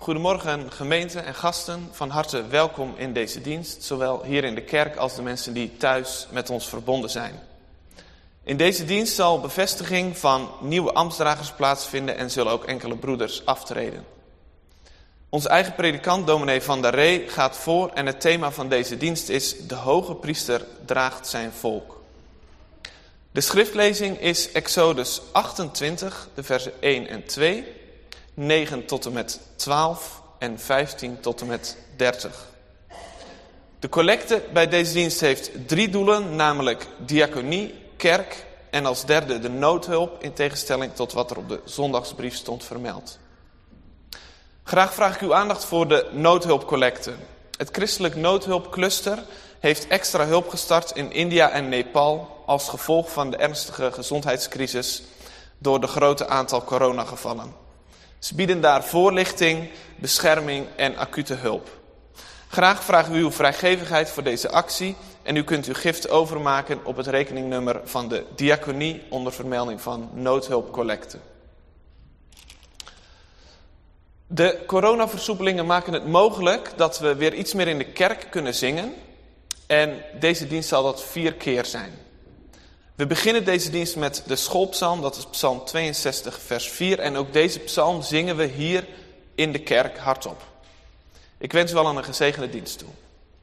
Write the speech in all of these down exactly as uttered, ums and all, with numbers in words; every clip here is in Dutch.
Goedemorgen gemeente en gasten, van harte welkom in deze dienst, zowel hier in de kerk als de mensen die thuis met ons verbonden zijn. In deze dienst zal bevestiging van nieuwe ambtsdragers plaatsvinden en zullen ook enkele broeders aftreden. Onze eigen predikant, dominee Van der Ree, gaat voor en het thema van deze dienst is: de hoge priester draagt zijn volk. De schriftlezing is Exodus achtentwintig, de versen één en twee, negen tot en met twaalf en vijftien tot en met dertig. De collecte bij deze dienst heeft drie doelen, namelijk diaconie, kerk en als derde de noodhulp, in tegenstelling tot wat er op de zondagsbrief stond vermeld. Graag vraag ik uw aandacht voor de noodhulpcollecte. Het christelijk noodhulpcluster heeft extra hulp gestart in India en Nepal als gevolg van de ernstige gezondheidscrisis door de grote aantal coronagevallen. Ze bieden daar voorlichting, bescherming en acute hulp. Graag vragen we uw vrijgevigheid voor deze actie en u kunt uw gift overmaken op het rekeningnummer van de diaconie onder vermelding van noodhulpcollecte. De coronaversoepelingen maken het mogelijk dat we weer iets meer in de kerk kunnen zingen. En deze dienst zal dat vier keer zijn. We beginnen deze dienst met de schoolpsalm, dat is psalm tweeënzestig vers vier. En ook deze psalm zingen we hier in de kerk hardop. Ik wens u allen een gezegende dienst toe.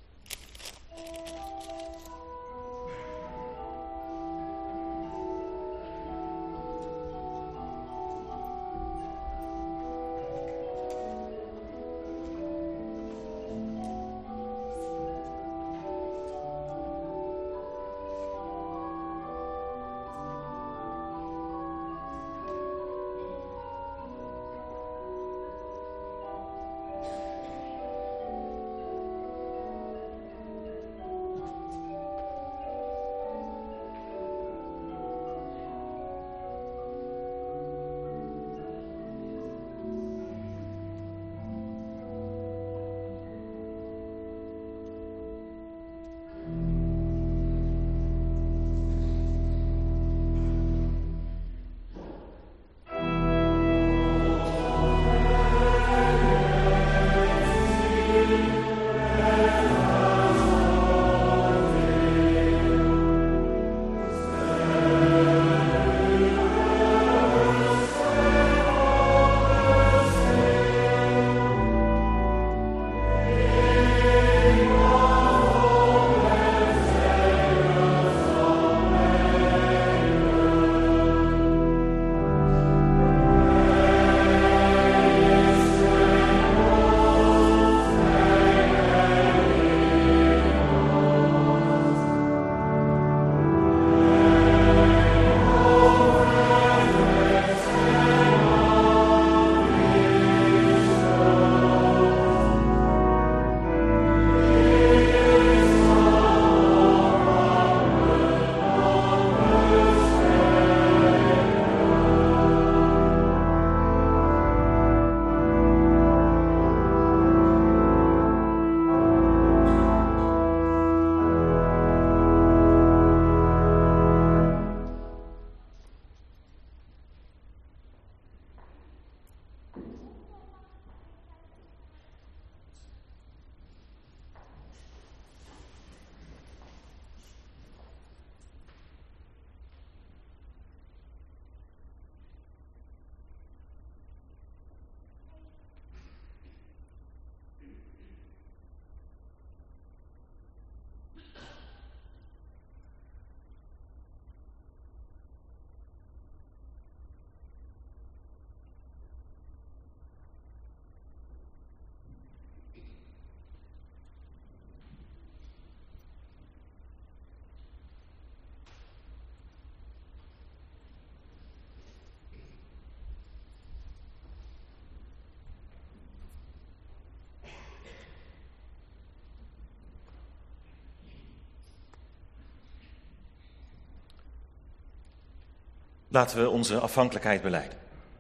Laten we onze afhankelijkheid belijden.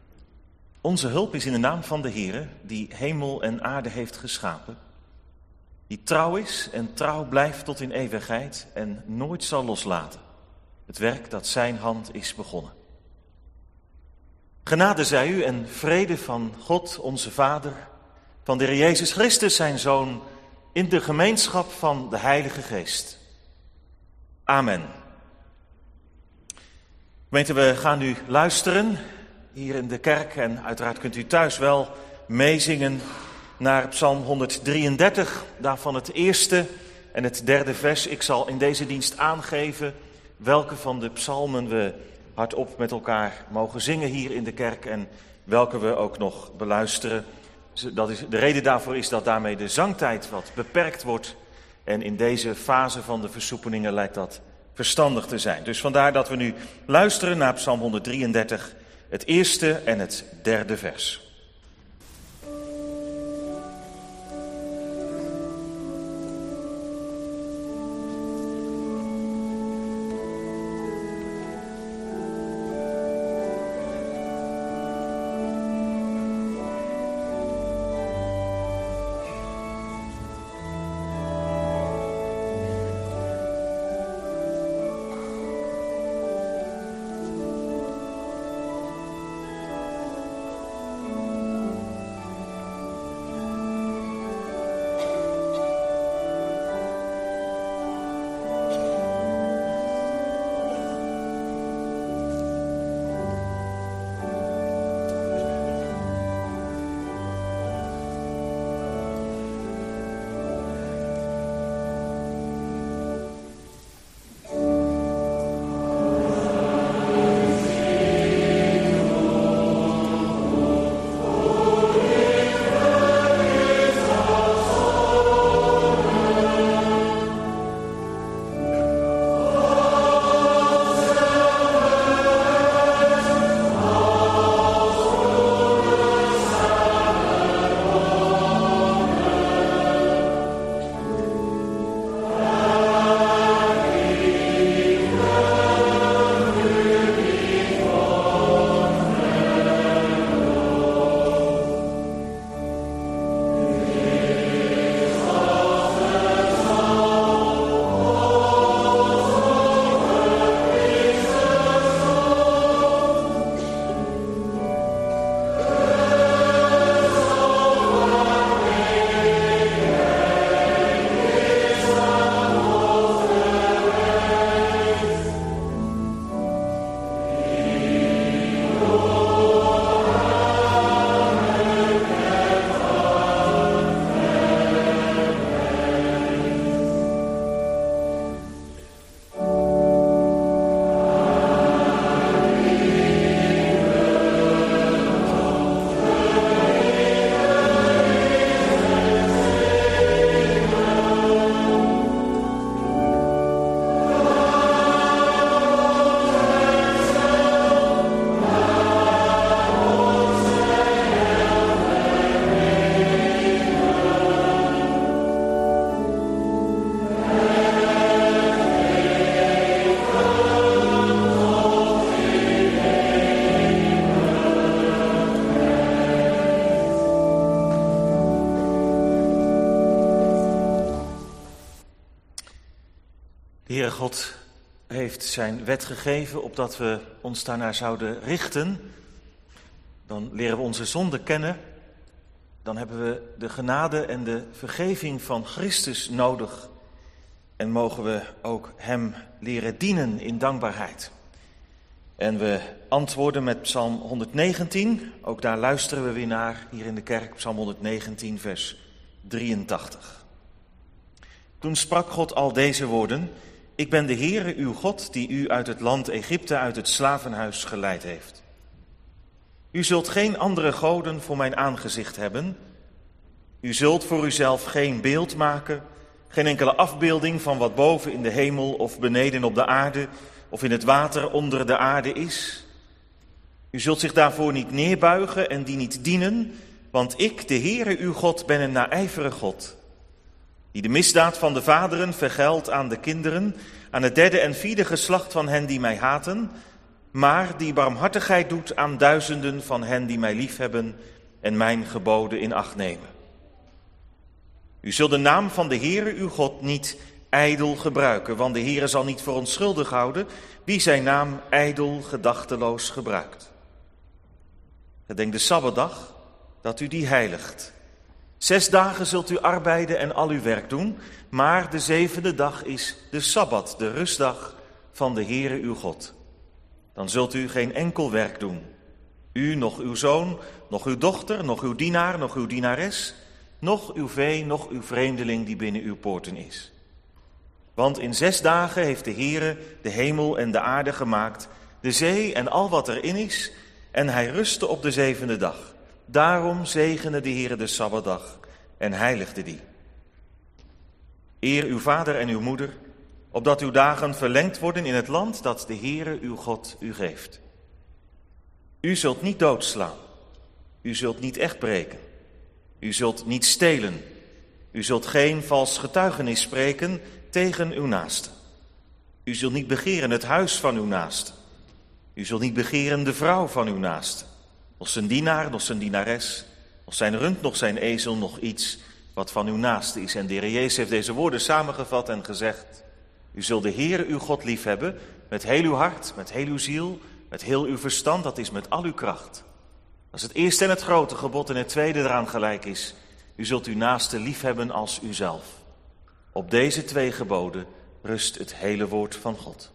Onze hulp is in de naam van de Heere, die hemel en aarde heeft geschapen, die trouw is en trouw blijft tot in eeuwigheid en nooit zal loslaten het werk dat zijn hand is begonnen. Genade zij u en vrede van God onze Vader van de Heer Jezus Christus, zijn Zoon, in de gemeenschap van de Heilige Geest. Amen. Gemeente, we gaan nu luisteren hier in de kerk en uiteraard kunt u thuis wel meezingen naar Psalm honderddrieëndertig, daarvan het eerste en het derde vers. Ik zal in deze dienst aangeven welke van de psalmen we hardop met elkaar mogen zingen hier in de kerk en welke we ook nog beluisteren. Dat is, de reden daarvoor is dat daarmee de zangtijd wat beperkt wordt en in deze fase van de versoepelingen lijkt dat verstandig te zijn. Dus vandaar dat we nu luisteren naar Psalm honderddrieëndertig, het eerste en het derde vers. De Heere God heeft zijn wet gegeven opdat we ons daarnaar zouden richten. Dan leren we onze zonde kennen. Dan hebben we de genade en de vergeving van Christus nodig. En mogen we ook hem leren dienen in dankbaarheid. En we antwoorden met Psalm honderdnegentien. Ook daar luisteren we weer naar, hier in de kerk, Psalm honderdnegentien, vers drieëntachtig. Toen sprak God al deze woorden: Ik ben de Heere uw God, die u uit het land Egypte, uit het slavenhuis geleid heeft. U zult geen andere goden voor mijn aangezicht hebben. U zult voor uzelf geen beeld maken, geen enkele afbeelding van wat boven in de hemel of beneden op de aarde of in het water onder de aarde is. U zult zich daarvoor niet neerbuigen en die niet dienen, want ik, de Heere uw God, ben een naijverige God, die de misdaad van de vaderen vergeldt aan de kinderen, aan het derde en vierde geslacht van hen die mij haten, maar die barmhartigheid doet aan duizenden van hen die mij liefhebben en mijn geboden in acht nemen. U zult de naam van de Heere uw God niet ijdel gebruiken, want de Heere zal niet voor onschuldig houden wie zijn naam ijdel gedachteloos gebruikt. Gedenk de Sabbatdag, dat u die heiligt. Zes dagen zult u arbeiden en al uw werk doen, maar de zevende dag is de Sabbat, de rustdag van de Heere uw God. Dan zult u geen enkel werk doen. U, nog uw zoon, nog uw dochter, nog uw dienaar, nog uw dienares, nog uw vee, nog uw vreemdeling die binnen uw poorten is. Want in zes dagen heeft de Heere de hemel en de aarde gemaakt, de zee en al wat erin is, en hij rustte op de zevende dag. Daarom zegende de Heere de Sabbatdag en heiligde die. Eer uw vader en uw moeder, opdat uw dagen verlengd worden in het land dat de Heere uw God u geeft. U zult niet doodslaan, u zult niet echt breken, u zult niet stelen, u zult geen vals getuigenis spreken tegen uw naaste. U zult niet begeren het huis van uw naaste. U zult niet begeren de vrouw van uw naaste, nog zijn dienaar, nog zijn dienares, nog zijn rund, nog zijn ezel, nog iets wat van uw naaste is. En de Heer Jezus heeft deze woorden samengevat en gezegd: u zult de Heere uw God liefhebben met heel uw hart, met heel uw ziel, met heel uw verstand, dat is met al uw kracht. Dat is het eerste en het grote gebod, en het tweede eraan gelijk is: u zult uw naaste liefhebben als uzelf. Op deze twee geboden rust het hele woord van God.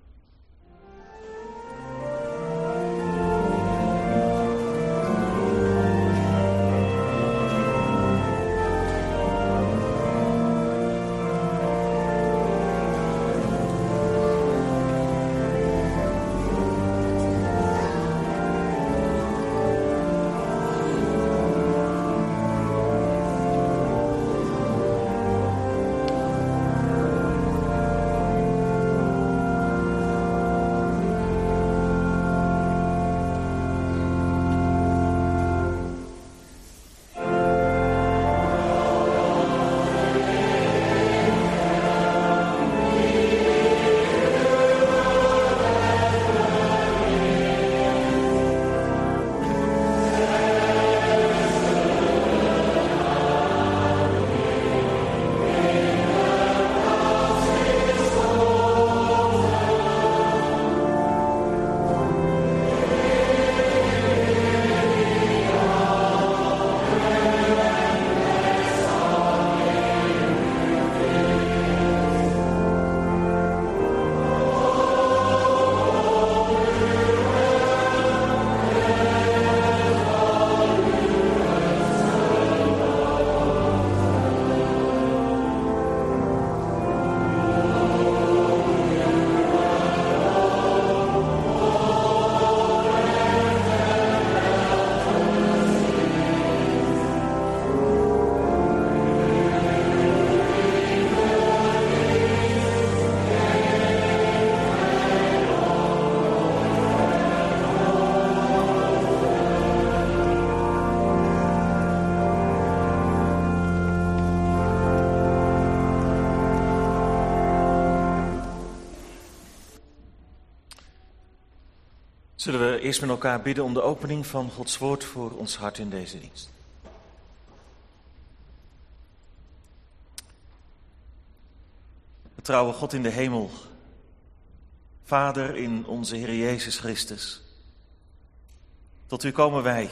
Zullen we eerst met elkaar bidden om de opening van Gods woord voor ons hart in deze dienst. Trouwe God in de hemel, Vader in onze Heer Jezus Christus, tot u komen wij.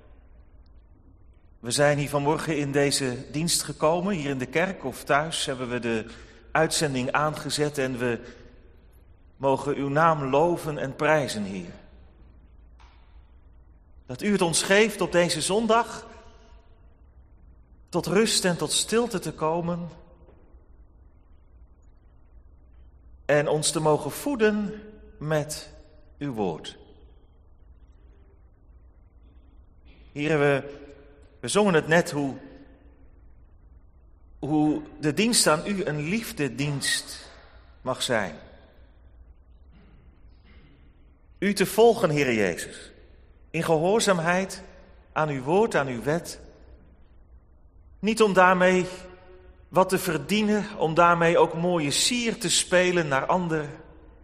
We zijn hier vanmorgen in deze dienst gekomen, hier in de kerk of thuis hebben we de uitzending aangezet en we mogen uw naam loven en prijzen, Heer. Dat u het ons geeft op deze zondag tot rust en tot stilte te komen en ons te mogen voeden met uw woord. Heer, we, we zongen het net hoe, hoe de dienst aan u een liefdedienst mag zijn. U te volgen, Heer Jezus, in gehoorzaamheid aan uw woord, aan uw wet. Niet om daarmee wat te verdienen, om daarmee ook mooie sier te spelen naar anderen.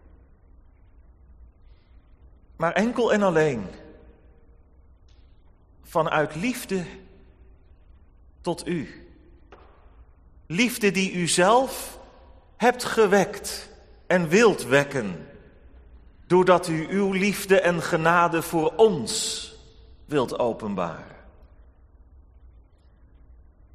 Maar enkel en alleen vanuit liefde tot u. Liefde die u zelf hebt gewekt en wilt wekken, doordat u uw liefde en genade voor ons wilt openbaren.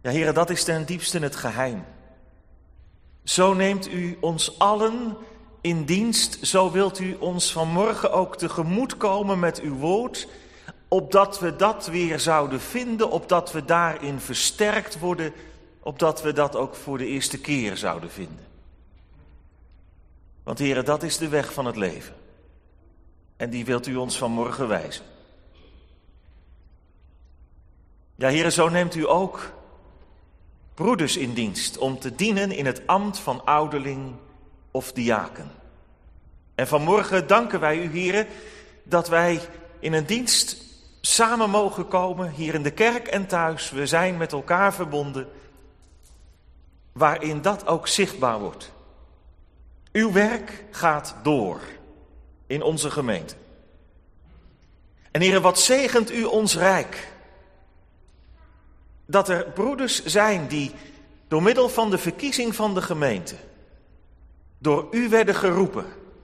Ja, Heere, dat is ten diepste het geheim. Zo neemt u ons allen in dienst, zo wilt u ons vanmorgen ook tegemoetkomen met uw woord, opdat we dat weer zouden vinden, opdat we daarin versterkt worden, opdat we dat ook voor de eerste keer zouden vinden. Want Heere, dat is de weg van het leven. En die wilt u ons vanmorgen wijzen. Ja, Heere, zo neemt u ook broeders in dienst om te dienen in het ambt van ouderling of diaken. En vanmorgen danken wij u, Heere, dat wij in een dienst samen mogen komen, hier in de kerk en thuis. We zijn met elkaar verbonden, waarin dat ook zichtbaar wordt. Uw werk gaat door in onze gemeente. En Heere, wat zegent u ons rijk. Dat er broeders zijn die door middel van de verkiezing van de gemeente door u werden geroepen.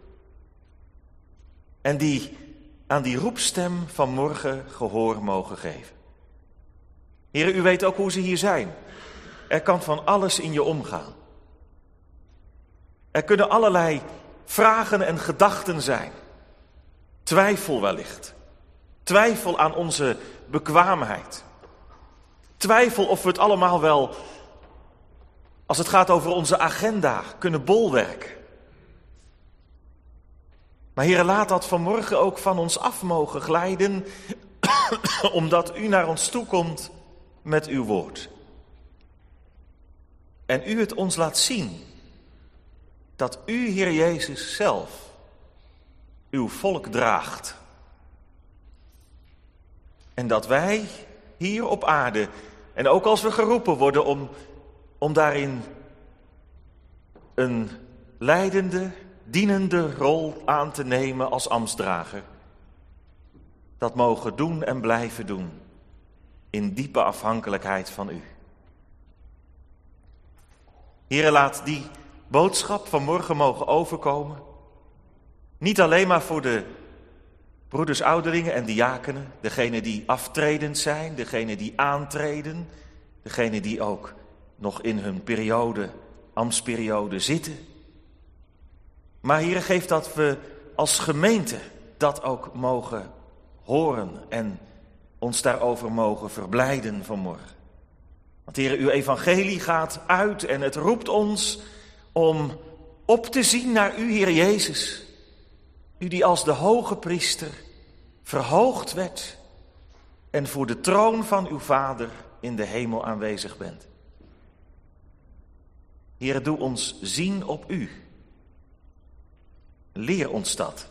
En die aan die roepstem van morgen gehoor mogen geven. Heere, u weet ook hoe ze hier zijn. Er kan van alles in je omgaan. Er kunnen allerlei vragen en gedachten zijn. Twijfel wellicht. Twijfel aan onze bekwaamheid. Twijfel of we het allemaal wel, als het gaat over onze agenda, kunnen bolwerken. Maar Heere, laat dat vanmorgen ook van ons af mogen glijden, omdat u naar ons toe komt met uw woord. En u het ons laat zien, dat u, Heer Jezus, zelf uw volk draagt. En dat wij hier op aarde, en ook als we geroepen worden om, om daarin een leidende, dienende rol aan te nemen als ambtsdrager, dat mogen doen en blijven doen in diepe afhankelijkheid van u. Heere, laat die boodschap vanmorgen mogen overkomen, niet alleen maar voor de broeders, ouderlingen en diakenen, degenen die aftredend zijn, degenen die aantreden, degenen die ook nog in hun periode, ambtsperiode zitten. Maar Heere, geef dat we als gemeente dat ook mogen horen en ons daarover mogen verblijden vanmorgen. Want Heere, uw evangelie gaat uit en het roept ons om op te zien naar u, Heer Jezus. U die als de hoge priester verhoogd werd en voor de troon van uw Vader in de hemel aanwezig bent. Heere, doe ons zien op u. Leer ons dat.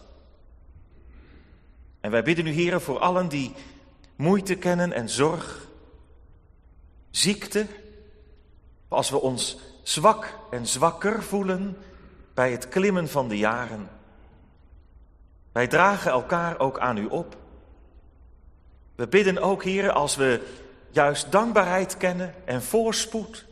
En wij bidden u, Heere, voor allen die moeite kennen en zorg, ziekte, als we ons zwak en zwakker voelen bij het klimmen van de jaren. Wij dragen elkaar ook aan u op. We bidden ook, Heere, als we juist dankbaarheid kennen en voorspoed.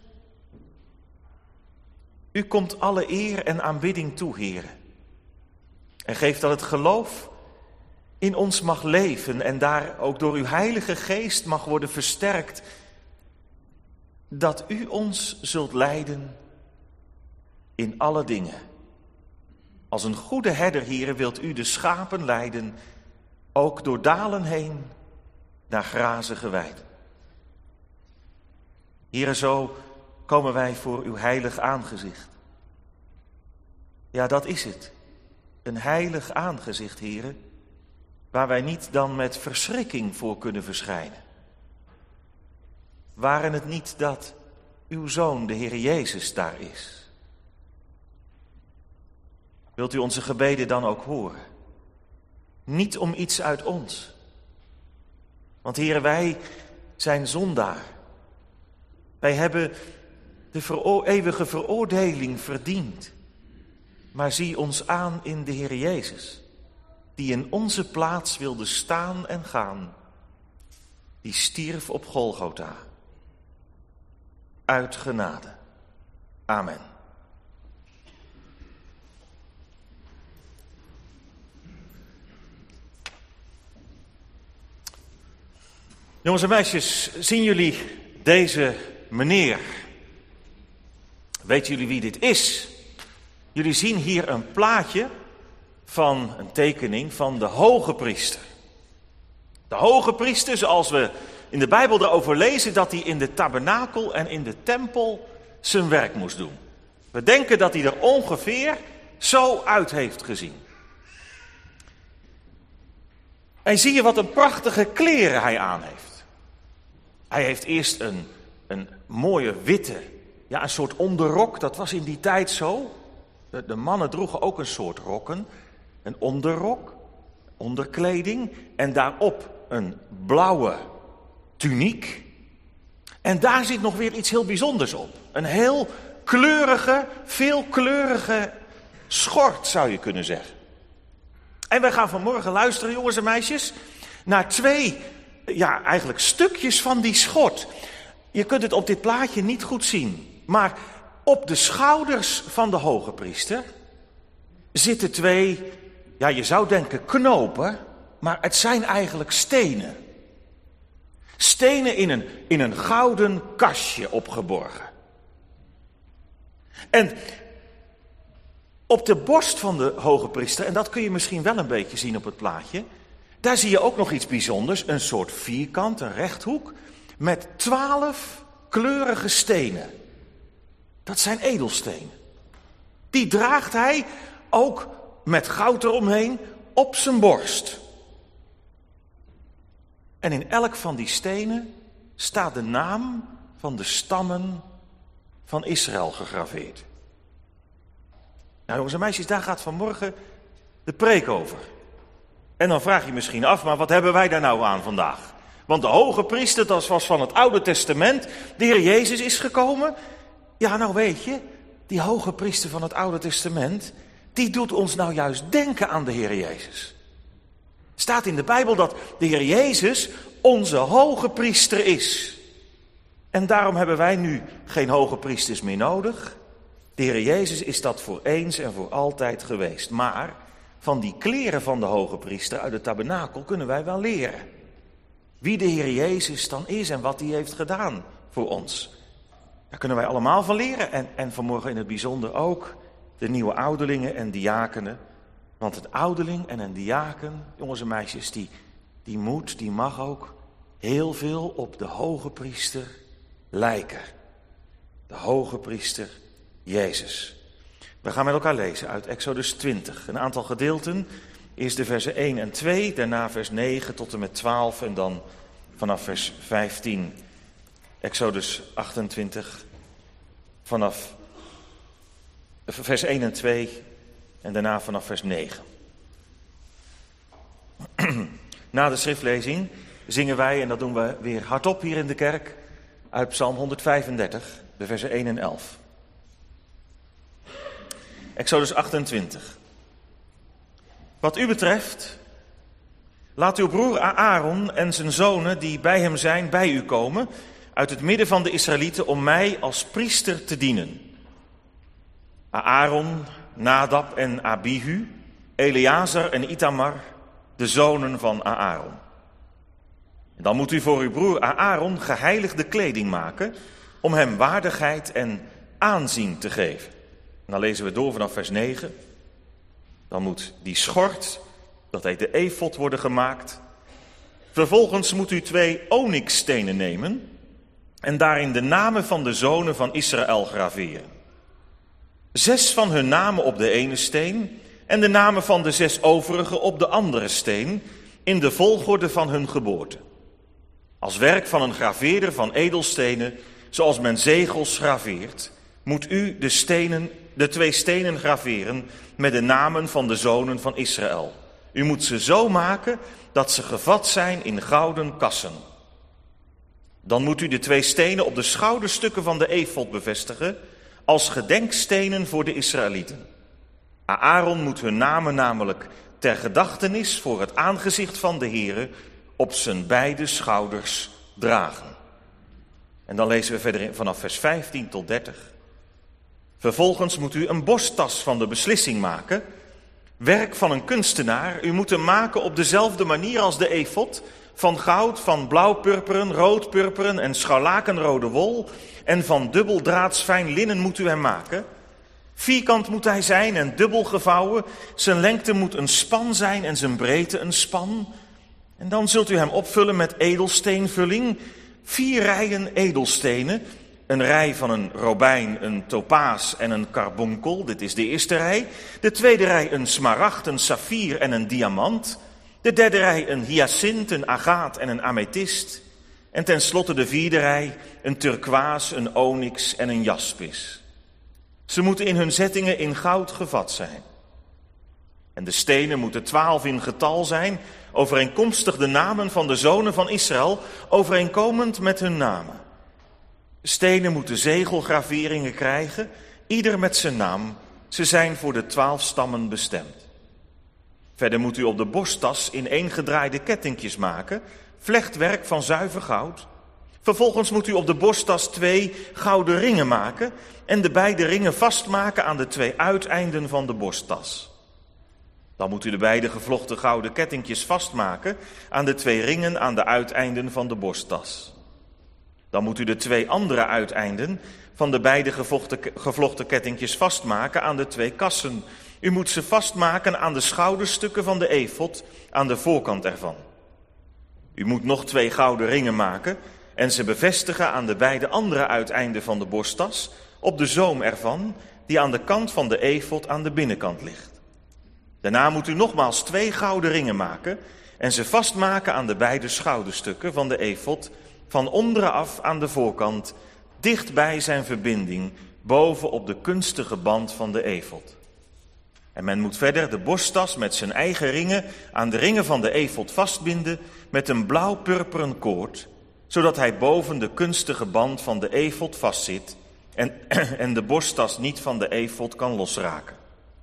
U komt alle eer en aanbidding toe, Heere. En geef dat het geloof in ons mag leven en daar ook door uw Heilige Geest mag worden versterkt. Dat u ons zult leiden in alle dingen. Als een goede herder, Heere, wilt u de schapen leiden, ook door dalen heen, naar grazige weiden. Heere, zo komen wij voor uw heilig aangezicht. Ja, dat is het. Een heilig aangezicht, Heere, waar wij niet dan met verschrikking voor kunnen verschijnen. Waren het niet dat uw Zoon, de Heer Jezus, daar is? Wilt u onze gebeden dan ook horen? Niet om iets uit ons. Want Heere, wij zijn zondaar. Wij hebben de veroo- eeuwige veroordeling verdiend. Maar zie ons aan in de Heer Jezus, die in onze plaats wilde staan en gaan. Die stierf op Golgotha. Uit genade. Amen. Jongens en meisjes, zien jullie deze meneer. Weten jullie wie dit is? Jullie zien hier een plaatje van een tekening van de hoge priester. De hoge priester, zoals we in de Bijbel erover lezen, dat hij in de tabernakel en in de tempel zijn werk moest doen. We denken dat hij er ongeveer zo uit heeft gezien. En zie je wat een prachtige kleren hij aan heeft. Hij heeft eerst een, een mooie witte, ja, een soort onderrok. Dat was in die tijd zo. De, de mannen droegen ook een soort rokken. Een onderrok, onderkleding. En daarop een blauwe tuniek. En daar zit nog weer iets heel bijzonders op. Een heel kleurige, veelkleurige schort, zou je kunnen zeggen. En wij gaan vanmorgen luisteren, jongens en meisjes, naar twee, ja, eigenlijk stukjes van die schort. Je kunt het op dit plaatje niet goed zien, maar op de schouders van de hoge priester zitten twee, ja, je zou denken knopen, maar het zijn eigenlijk stenen. Stenen in een, in een gouden kastje opgeborgen. En op de borst van de hoge priester, en dat kun je misschien wel een beetje zien op het plaatje, daar zie je ook nog iets bijzonders, een soort vierkant, een rechthoek, met twaalf kleurige stenen. Dat zijn edelstenen. Die draagt hij ook met goud eromheen op zijn borst. En in elk van die stenen staat de naam van de stammen van Israël gegraveerd. Nou, jongens en meisjes, daar gaat vanmorgen de preek over. En dan vraag je misschien af, maar wat hebben wij daar nou aan vandaag? Want de hoge priester, dat was van het Oude Testament, de Heer Jezus is gekomen. Ja, nou weet je, die hoge priester van het Oude Testament, die doet ons nou juist denken aan de Heer Jezus. Staat in de Bijbel dat de Heer Jezus onze hoge priester is. En daarom hebben wij nu geen hoge priesters meer nodig. De Heer Jezus is dat voor eens en voor altijd geweest. Maar van die kleren van de hoge priester uit de tabernakel kunnen wij wel leren. Wie de Heer Jezus dan is en wat hij heeft gedaan voor ons. Daar kunnen wij allemaal van leren. En, en vanmorgen in het bijzonder ook de nieuwe ouderlingen en diakenen. Want een ouderling en een diaken, jongens en meisjes, die, die moet, die mag ook heel veel op de hoge priester lijken. De hoge priester Jezus. We gaan met elkaar lezen uit Exodus twintig. Een aantal gedeelten. Eerst de versen één en twee, daarna vers negen tot en met twaalf en dan vanaf vers vijftien. Exodus achtentwintig, vanaf vers één en twee en daarna vanaf vers negen. Na de schriftlezing zingen wij, en dat doen we weer hardop hier in de kerk, uit Psalm honderdvijfendertig, de versen één en elf. Exodus achtentwintig. Wat u betreft, laat uw broer Aaron en zijn zonen die bij hem zijn, bij u komen, uit het midden van de Israëlieten, om mij als priester te dienen. Aaron, Nadab en Abihu, Eleazar en Itamar, de zonen van Aaron. En dan moet u voor uw broer Aaron geheiligde kleding maken, om hem waardigheid en aanzien te geven. En dan lezen we door vanaf vers negen. Dan moet die schort, dat heet de efod, worden gemaakt. Vervolgens moet u twee onyxstenen nemen en daarin de namen van de zonen van Israël graveren. Zes van hun namen op de ene steen en de namen van de zes overige op de andere steen, in de volgorde van hun geboorte. Als werk van een graveerder van edelstenen, zoals men zegels graveert, moet u de, stenen, de twee stenen graveren met de namen van de zonen van Israël. U moet ze zo maken dat ze gevat zijn in gouden kassen. Dan moet u de twee stenen op de schouderstukken van de efod bevestigen, als gedenkstenen voor de Israëlieten. Aaron moet hun namen namelijk ter gedachtenis voor het aangezicht van de Heere op zijn beide schouders dragen. En dan lezen we verder vanaf vers vijftien tot dertig. Vervolgens moet u een borsttas van de beslissing maken, werk van een kunstenaar. U moet hem maken op dezelfde manier als de efod, van goud, van blauwpurperen, roodpurperen en scharlakenrode wol en van dubbeldraads fijn linnen moet u hem maken. Vierkant moet hij zijn en dubbel gevouwen. Zijn lengte moet een span zijn en zijn breedte een span. En dan zult u hem opvullen met edelsteenvulling. Vier rijen edelstenen. Een rij van een robijn, een topaas en een karbonkel. Dit is de eerste rij. De tweede rij een smaragd, een saffier en een diamant. De derde rij een hyacint, een agaat en een amethyst. En tenslotte de vierde rij een turkoois, een onyx en een jaspis. Ze moeten in hun zettingen in goud gevat zijn. En de stenen moeten twaalf in getal zijn, overeenkomstig de namen van de zonen van Israël, overeenkomend met hun namen. De stenen moeten zegelgraveringen krijgen, ieder met zijn naam. Ze zijn voor de twaalf stammen bestemd. Verder moet u op de borsttas ineengedraaide kettingjes maken, vlechtwerk van zuiver goud. Vervolgens moet u op de borsttas twee gouden ringen maken en de beide ringen vastmaken aan de twee uiteinden van de borsttas. Dan moet u de beide gevlochten gouden kettingjes vastmaken aan de twee ringen aan de uiteinden van de borsttas. Dan moet u de twee andere uiteinden van de beide gevlochten kettingjes vastmaken aan de twee kassen. U moet ze vastmaken aan de schouderstukken van de efod, aan de voorkant ervan. U moet nog twee gouden ringen maken en ze bevestigen aan de beide andere uiteinden van de borsttas, op de zoom ervan, die aan de kant van de efod aan de binnenkant ligt. Daarna moet u nogmaals twee gouden ringen maken en ze vastmaken aan de beide schouderstukken van de efod, van onderen af aan de voorkant, dicht bij zijn verbinding, boven op de kunstige band van de efod. En men moet verder de borsttas met zijn eigen ringen aan de ringen van de efod vastbinden met een blauw-purperen koord, zodat hij boven de kunstige band van de efod vastzit en, en de borsttas niet van de efod kan losraken.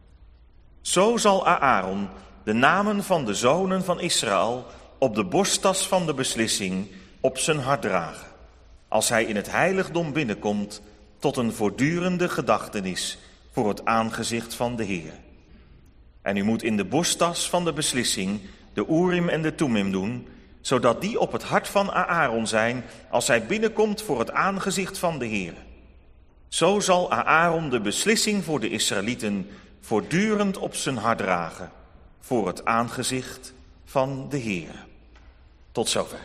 Zo zal Aaron de namen van de zonen van Israël op de borsttas van de beslissing op zijn hart dragen, als hij in het heiligdom binnenkomt tot een voortdurende gedachtenis voor het aangezicht van de Heer. En u moet in de borsttas van de beslissing de Urim en de Thummim doen, zodat die op het hart van Aaron zijn als hij binnenkomt voor het aangezicht van de Heer. Zo zal Aaron de beslissing voor de Israëlieten voortdurend op zijn hart dragen voor het aangezicht van de Heer. Tot zover.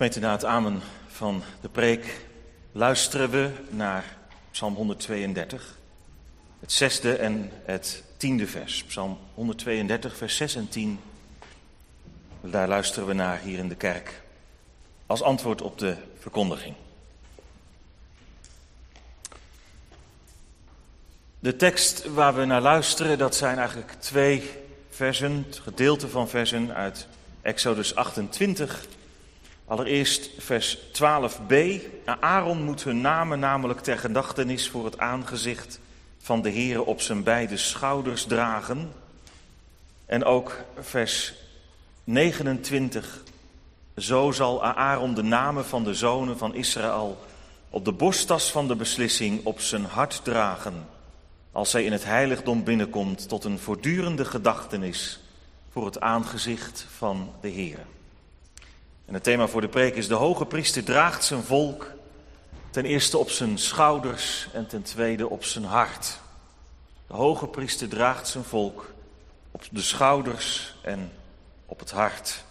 Gemeente, na het amen van de preek luisteren we naar Psalm honderdtweeëndertig, het zesde en het tiende vers. Psalm honderdtweeëndertig, vers zes en tien. Daar luisteren we naar hier in de kerk als antwoord op de verkondiging. De tekst waar we naar luisteren, dat zijn eigenlijk twee versen, het gedeelte van versen uit Exodus achtentwintig. Allereerst vers twaalf b. Aaron moet hun namen namelijk ter gedachtenis voor het aangezicht van de Heere op zijn beide schouders dragen. En ook vers negenentwintig. Zo zal Aaron de namen van de zonen van Israël op de borsttas van de beslissing op zijn hart dragen, als zij in het heiligdom binnenkomt, tot een voortdurende gedachtenis voor het aangezicht van de Heere. En het thema voor de preek is: de hoge priester draagt zijn volk ten eerste op zijn schouders en ten tweede op zijn hart. De hoge priester draagt zijn volk op de schouders en op het hart.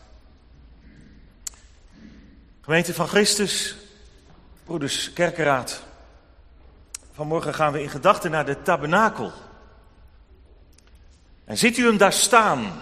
Gemeente van Christus, broeders kerkenraad, vanmorgen gaan we in gedachten naar de tabernakel. En ziet u hem daar staan,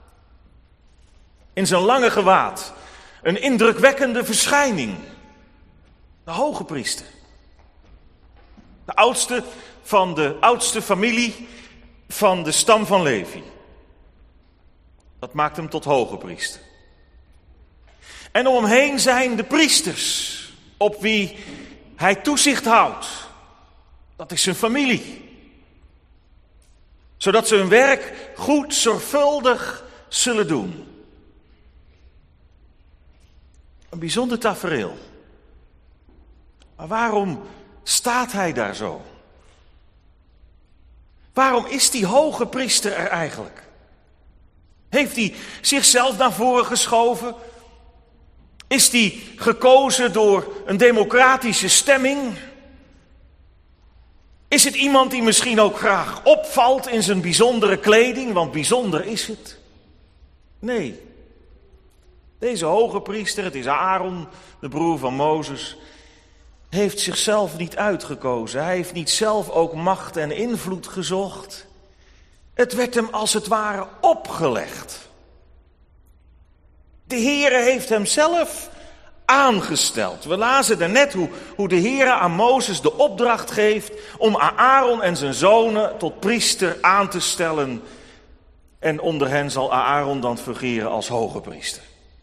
in zijn lange gewaad, een indrukwekkende verschijning. De hoge priester. De oudste van de oudste familie van de stam van Levi. Dat maakt hem tot hoge priester. En om hem heen zijn de priesters, op wie hij toezicht houdt. Dat is zijn familie. Zodat ze hun werk goed, zorgvuldig zullen doen. Een bijzonder tafereel. Maar waarom staat hij daar zo? Waarom is die hoge priester er eigenlijk? Heeft hij zichzelf naar voren geschoven? Is hij gekozen door een democratische stemming? Is het iemand die misschien ook graag opvalt in zijn bijzondere kleding? Want bijzonder is het. Nee. Deze hoge priester, het is Aaron, de broer van Mozes, heeft zichzelf niet uitgekozen. Hij heeft niet zelf ook macht en invloed gezocht. Het werd hem als het ware opgelegd. De Heere heeft hem zelf aangesteld. We lazen daarnet hoe, hoe de Heere aan Mozes de opdracht geeft om Aaron en zijn zonen tot priester aan te stellen. En onder hen zal Aaron dan fungeren als hoge priester.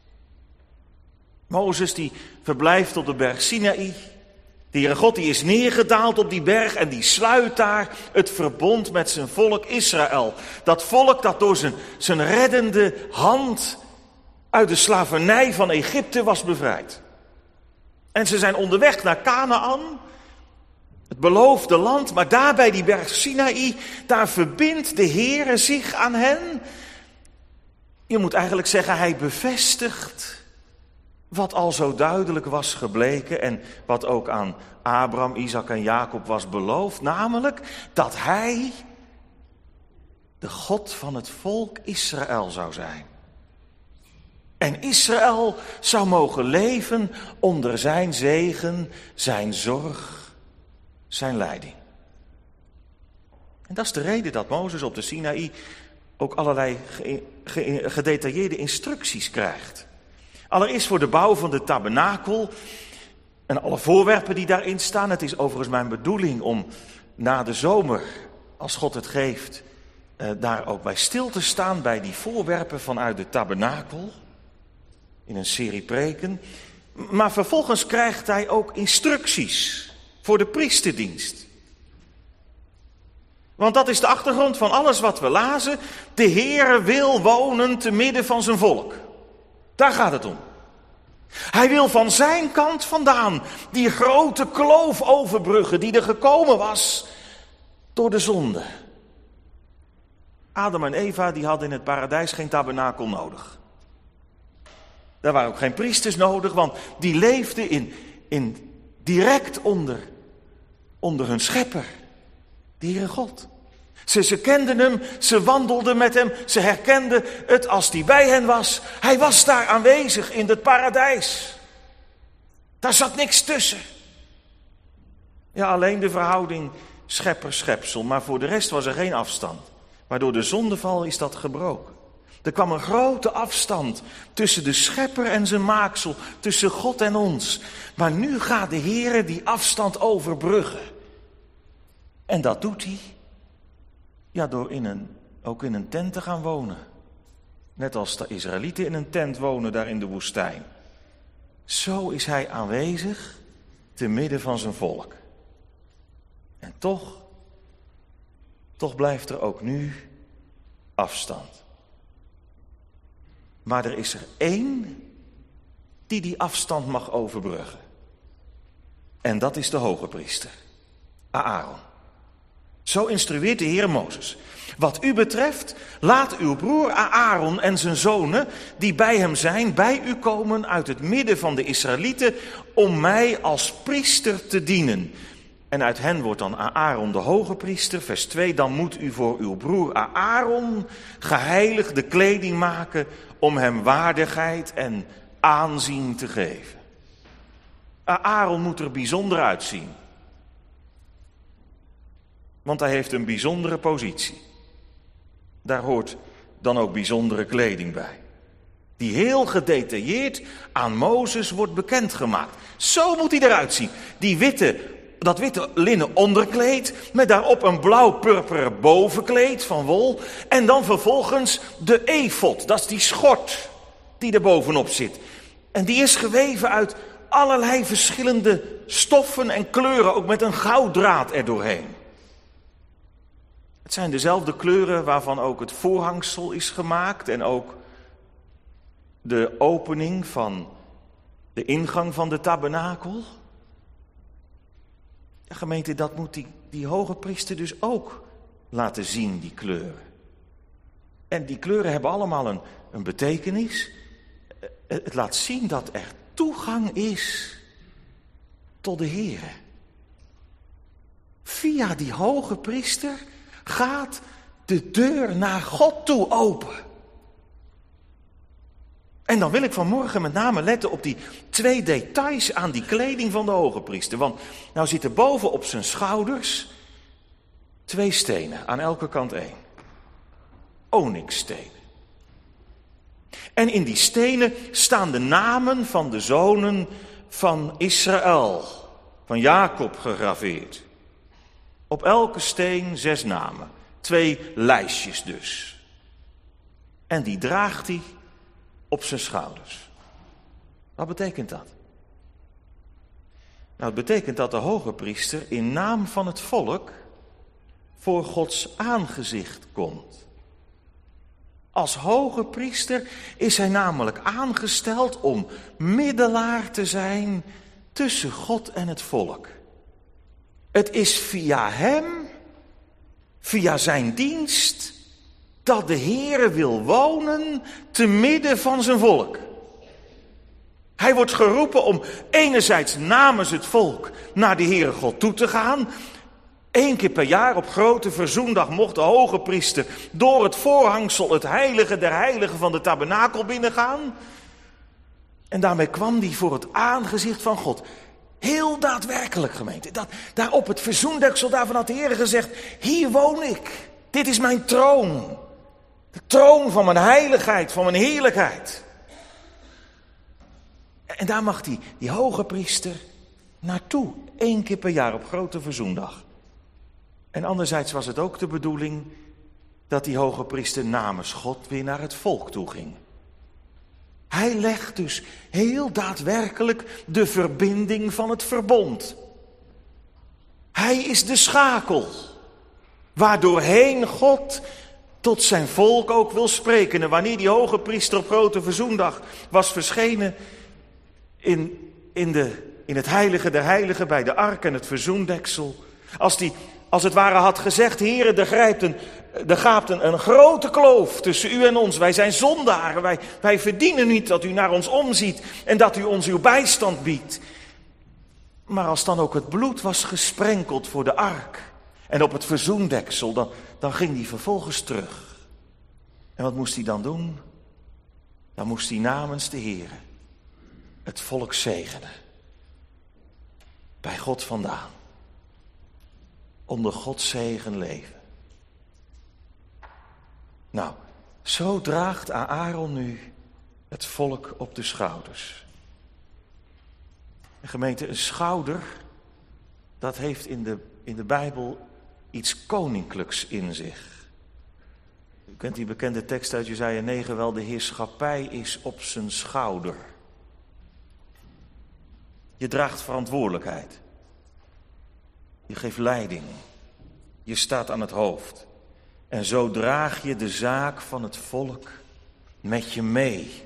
Mozes die verblijft op de berg Sinaï. De Heere God die is neergedaald op die berg en die sluit daar het verbond met zijn volk Israël. Dat volk dat door zijn, zijn reddende hand uit de slavernij van Egypte was bevrijd. En ze zijn onderweg naar Kanaan, het beloofde land, maar daar bij die berg Sinaï, daar verbindt de Heere zich aan hen. Je moet eigenlijk zeggen, hij bevestigt wat al zo duidelijk was gebleken en wat ook aan Abraham, Isaac en Jacob was beloofd. Namelijk dat hij de God van het volk Israël zou zijn. En Israël zou mogen leven onder zijn zegen, zijn zorg, zijn leiding. En dat is de reden dat Mozes op de Sinaï ook allerlei gedetailleerde instructies krijgt. Allereerst voor de bouw van de tabernakel en alle voorwerpen die daarin staan. Het is overigens mijn bedoeling om na de zomer, als God het geeft, eh, daar ook bij stil te staan bij die voorwerpen vanuit de tabernakel. In een serie preken. Maar vervolgens krijgt hij ook instructies voor de priesterdienst. Want dat is de achtergrond van alles wat we lazen. De Heere wil wonen te midden van zijn volk. Daar gaat het om. Hij wil van zijn kant vandaan die grote kloof overbruggen die er gekomen was door de zonde. Adam en Eva die hadden in het paradijs geen tabernakel nodig. Daar waren ook geen priesters nodig, want die leefden in, in direct onder, onder hun schepper, de Heere God. Ze, ze kenden hem, ze wandelden met hem, ze herkenden het als hij bij hen was. Hij was daar aanwezig in het paradijs. Daar zat niks tussen. Ja, alleen de verhouding schepper-schepsel, maar voor de rest was er geen afstand. Maar door de zondeval is dat gebroken. Er kwam een grote afstand tussen de schepper en zijn maaksel, tussen God en ons. Maar nu gaat de Heere die afstand overbruggen. En dat doet hij. Ja, door in een, ook in een tent te gaan wonen. Net als de Israëlieten in een tent wonen daar in de woestijn. Zo is hij aanwezig te midden van zijn volk. En toch, toch blijft er ook nu afstand. Maar er is er één die die afstand mag overbruggen. En dat is de hoge priester, Aaron. Zo instrueert de Heer Mozes. Wat u betreft, laat uw broer Aaron en zijn zonen, die bij hem zijn, bij u komen uit het midden van de Israëlieten, om mij als priester te dienen. En uit hen wordt dan Aaron de hoge priester. Vers twee, dan moet u voor uw broer Aaron geheiligde kleding maken om hem waardigheid en aanzien te geven. Aaron moet er bijzonder uitzien. Want hij heeft een bijzondere positie. Daar hoort dan ook bijzondere kleding bij. Die heel gedetailleerd aan Mozes wordt bekendgemaakt. Zo moet hij eruit zien. Die witte, dat witte linnen onderkleed, met daarop een blauw-purperen bovenkleed van wol. En dan vervolgens de efod, dat is die schort die er bovenop zit. En die is geweven uit allerlei verschillende stoffen en kleuren, ook met een gouddraad erdoorheen. Het zijn dezelfde kleuren waarvan ook het voorhangsel is gemaakt en ook de opening van de ingang van de tabernakel. Ja, gemeente, dat moet die, die hoge priester dus ook laten zien, die kleuren. En die kleuren hebben allemaal een, een betekenis. Het laat zien dat er toegang is tot de Heere. Via die hoge priester gaat de deur naar God toe open. En dan wil ik vanmorgen met name letten op die twee details aan die kleding van de hoge priester. Want nou zitten boven op zijn schouders twee stenen, aan elke kant één. Onyxstenen. En in die stenen staan de namen van de zonen van Israël, van Jacob gegraveerd. Op elke steen zes namen, twee lijstjes dus. En die draagt hij op zijn schouders. Wat betekent dat? Nou, het betekent dat de hoge priester in naam van het volk voor Gods aangezicht komt. Als hoge priester is hij namelijk aangesteld om middelaar te zijn tussen God en het volk. Het is via hem, via zijn dienst, dat de Heere wil wonen te midden van zijn volk. Hij wordt geroepen om enerzijds namens het volk naar de Heere God toe te gaan. Eén keer per jaar op grote verzoendag mocht de hoge priester door het voorhangsel het heilige der heiligen van de tabernakel binnengaan. En daarmee kwam hij voor het aangezicht van God. Heel daadwerkelijk, gemeente. Dat, daar op het verzoendeksel, daarvan had de Heer gezegd, hier woon ik. Dit is mijn troon. De troon van mijn heiligheid, van mijn heerlijkheid. En daar mag die, die hoge priester naartoe. Eén keer per jaar op grote verzoendag. En anderzijds was het ook de bedoeling dat die hoge priester namens God weer naar het volk toe ging. Hij legt dus heel daadwerkelijk de verbinding van het verbond. Hij is de schakel, waardoorheen God tot zijn volk ook wil spreken. En wanneer die hoge priester op grote verzoendag was verschenen in, in, de, in het heilige der heiligen bij de ark en het verzoendeksel, als die als het ware had gezegd, Heere, er grijpt een, er gaapt een, een grote kloof tussen u en ons. Wij zijn zondaren, wij, wij verdienen niet dat u naar ons omziet en dat u ons uw bijstand biedt. Maar als dan ook het bloed was gesprenkeld voor de ark en op het verzoendeksel, dan, dan ging hij vervolgens terug. En wat moest hij dan doen? Dan moest hij namens de Heere het volk zegenen. bij God vandaan. Onder Gods zegen leven. Nou, zo draagt Aaron nu het volk op de schouders. En gemeente, een schouder, dat heeft in de, in de Bijbel iets koninklijks in zich. U kent die bekende tekst uit Jesaja negen wel, de heerschappij is op zijn schouder. Je draagt verantwoordelijkheid. Je geeft leiding. Je staat aan het hoofd. En zo draag je de zaak van het volk met je mee.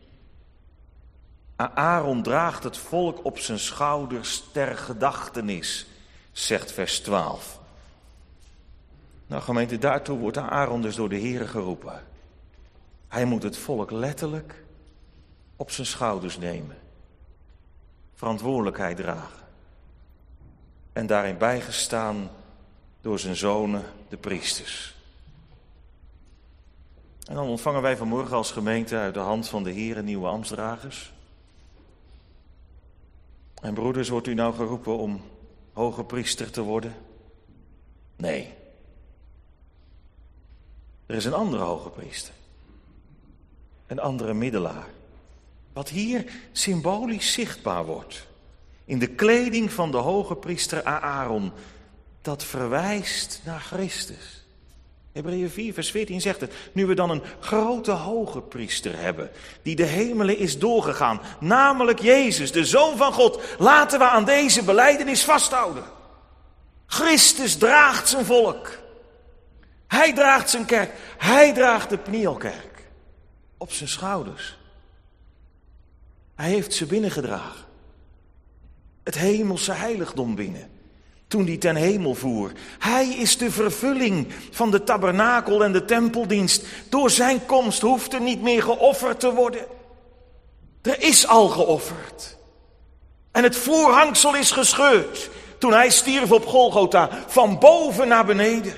Aaron draagt het volk op zijn schouders ter gedachtenis, zegt vers twaalf. Nou gemeente, daartoe wordt Aaron dus door de Heere geroepen. Hij moet het volk letterlijk op zijn schouders nemen. Verantwoordelijkheid dragen. En daarin bijgestaan door zijn zonen, de priesters. En dan ontvangen wij vanmorgen als gemeente uit de hand van de Heere nieuwe ambtsdragers. En broeders, wordt u nou geroepen om hoge priester te worden? Nee. Er is een andere hoge priester. Een andere middelaar. Wat hier symbolisch zichtbaar wordt. In de kleding van de hoge priester Aaron. Dat verwijst naar Christus. Hebreeën vier vers veertien zegt het. Nu we dan een grote hoge priester hebben. Die de hemelen is doorgegaan. Namelijk Jezus, de Zoon van God. Laten we aan deze belijdenis vasthouden. Christus draagt zijn volk. Hij draagt zijn kerk. Hij draagt de Pnielkerk. Op zijn schouders. Hij heeft ze binnengedragen. Het hemelse heiligdom binnen. Toen hij ten hemel voer. Hij is de vervulling van de tabernakel en de tempeldienst. Door zijn komst hoeft er niet meer geofferd te worden. Er is al geofferd. En het voorhangsel is gescheurd. Toen hij stierf op Golgotha. Van boven naar beneden.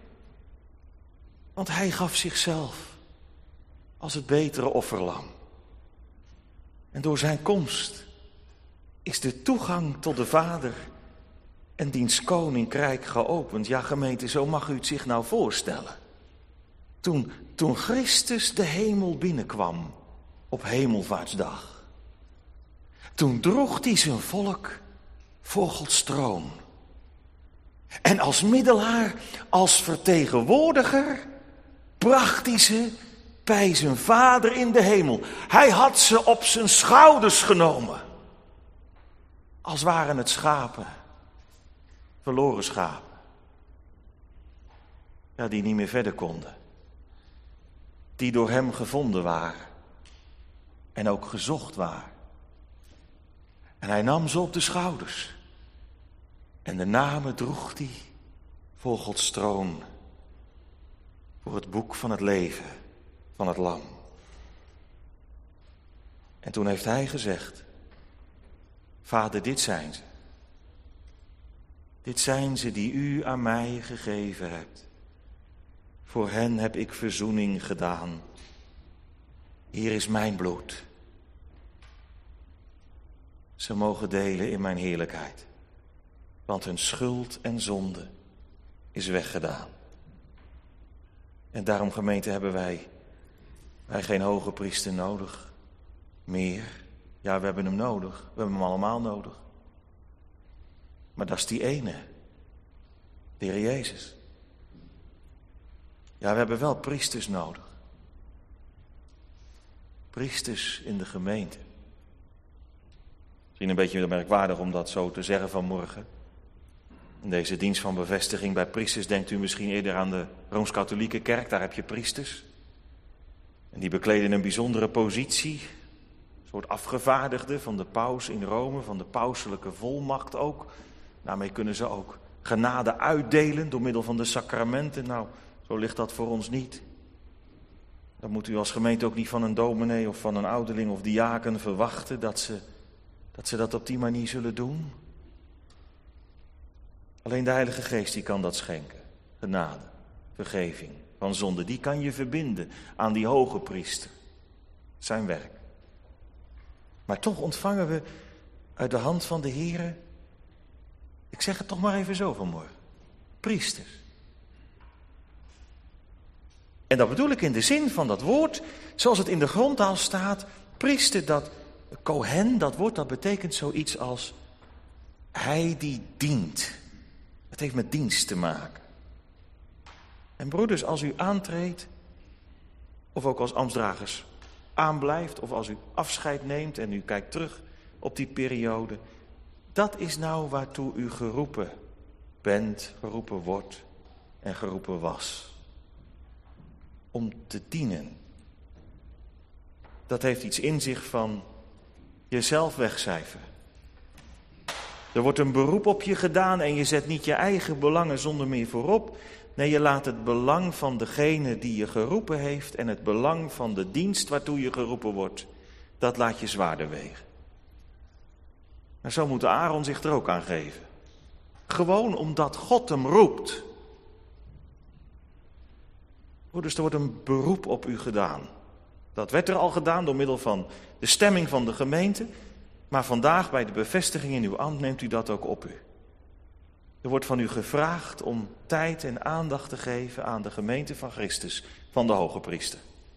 Want hij gaf zichzelf als het betere offerlam. En door zijn komst is de toegang tot de Vader en diens koninkrijk geopend. Ja, gemeente, zo mag u het zich nou voorstellen. Toen, toen Christus de hemel binnenkwam op Hemelvaartsdag. Toen droeg hij zijn volk voor Gods troon. En als middelaar, als vertegenwoordiger, bracht hij ze bij zijn Vader in de hemel. Hij had ze op zijn schouders genomen. Als waren het schapen. Verloren schapen. Ja, die niet meer verder konden. Die door hem gevonden waren. En ook gezocht waren. En hij nam ze op de schouders. En de namen droeg hij voor Gods troon. Voor het boek van het leven van het lam. En toen heeft hij gezegd: Vader, dit zijn ze. Dit zijn ze die u aan mij gegeven hebt. Voor hen heb ik verzoening gedaan. Hier is mijn bloed. Ze mogen delen in mijn heerlijkheid. Want hun schuld en zonde is weggedaan. En daarom, gemeente, hebben wij, wij geen hoge priester nodig. Meer. Ja, we hebben hem nodig. We hebben hem allemaal nodig. Maar dat is die ene. De Heer Jezus. Ja, we hebben wel priesters nodig. Priesters in de gemeente. Misschien een beetje merkwaardig om dat zo te zeggen vanmorgen. In deze dienst van bevestiging bij priesters denkt u misschien eerder aan de Rooms-Katholieke Kerk. Daar heb je priesters. En die bekleden een bijzondere positie. Een soort afgevaardigde van de paus in Rome, van de pauselijke volmacht ook. Daarmee kunnen ze ook genade uitdelen door middel van de sacramenten. Nou, zo ligt dat voor ons niet. Dan moet u als gemeente ook niet van een dominee of van een ouderling of diaken verwachten dat ze, dat ze dat op die manier zullen doen. Alleen de Heilige Geest die kan dat schenken. Genade, vergeving van zonde. Die kan je verbinden aan die hoge priester. Zijn werk. Maar toch ontvangen we uit de hand van de Heere Ik zeg het toch maar even zo vanmorgen. Priesters. En dat bedoel ik in de zin van dat woord, zoals het in de grondtaal staat. Priester, dat kohen, dat woord, dat betekent zoiets als hij die dient. Het heeft met dienst te maken. En broeders, als u aantreedt, of ook als ambtsdragers aanblijft, of als u afscheid neemt en u kijkt terug op die periode, dat is nou waartoe u geroepen bent, geroepen wordt en geroepen was. Om te dienen. Dat heeft iets in zich van jezelf wegcijferen. Er wordt een beroep op je gedaan en je zet niet je eigen belangen zonder meer voorop. Nee, je laat het belang van degene die je geroepen heeft en het belang van de dienst waartoe je geroepen wordt, dat laat je zwaarder wegen. Maar zo moet Aaron zich er ook aan geven. Gewoon omdat God hem roept. Dus er wordt een beroep op u gedaan. Dat werd er al gedaan door middel van de stemming van de gemeente. Maar vandaag bij de bevestiging in uw ambt neemt u dat ook op u. Er wordt van u gevraagd om tijd en aandacht te geven aan de gemeente van Christus, van de hoge priester.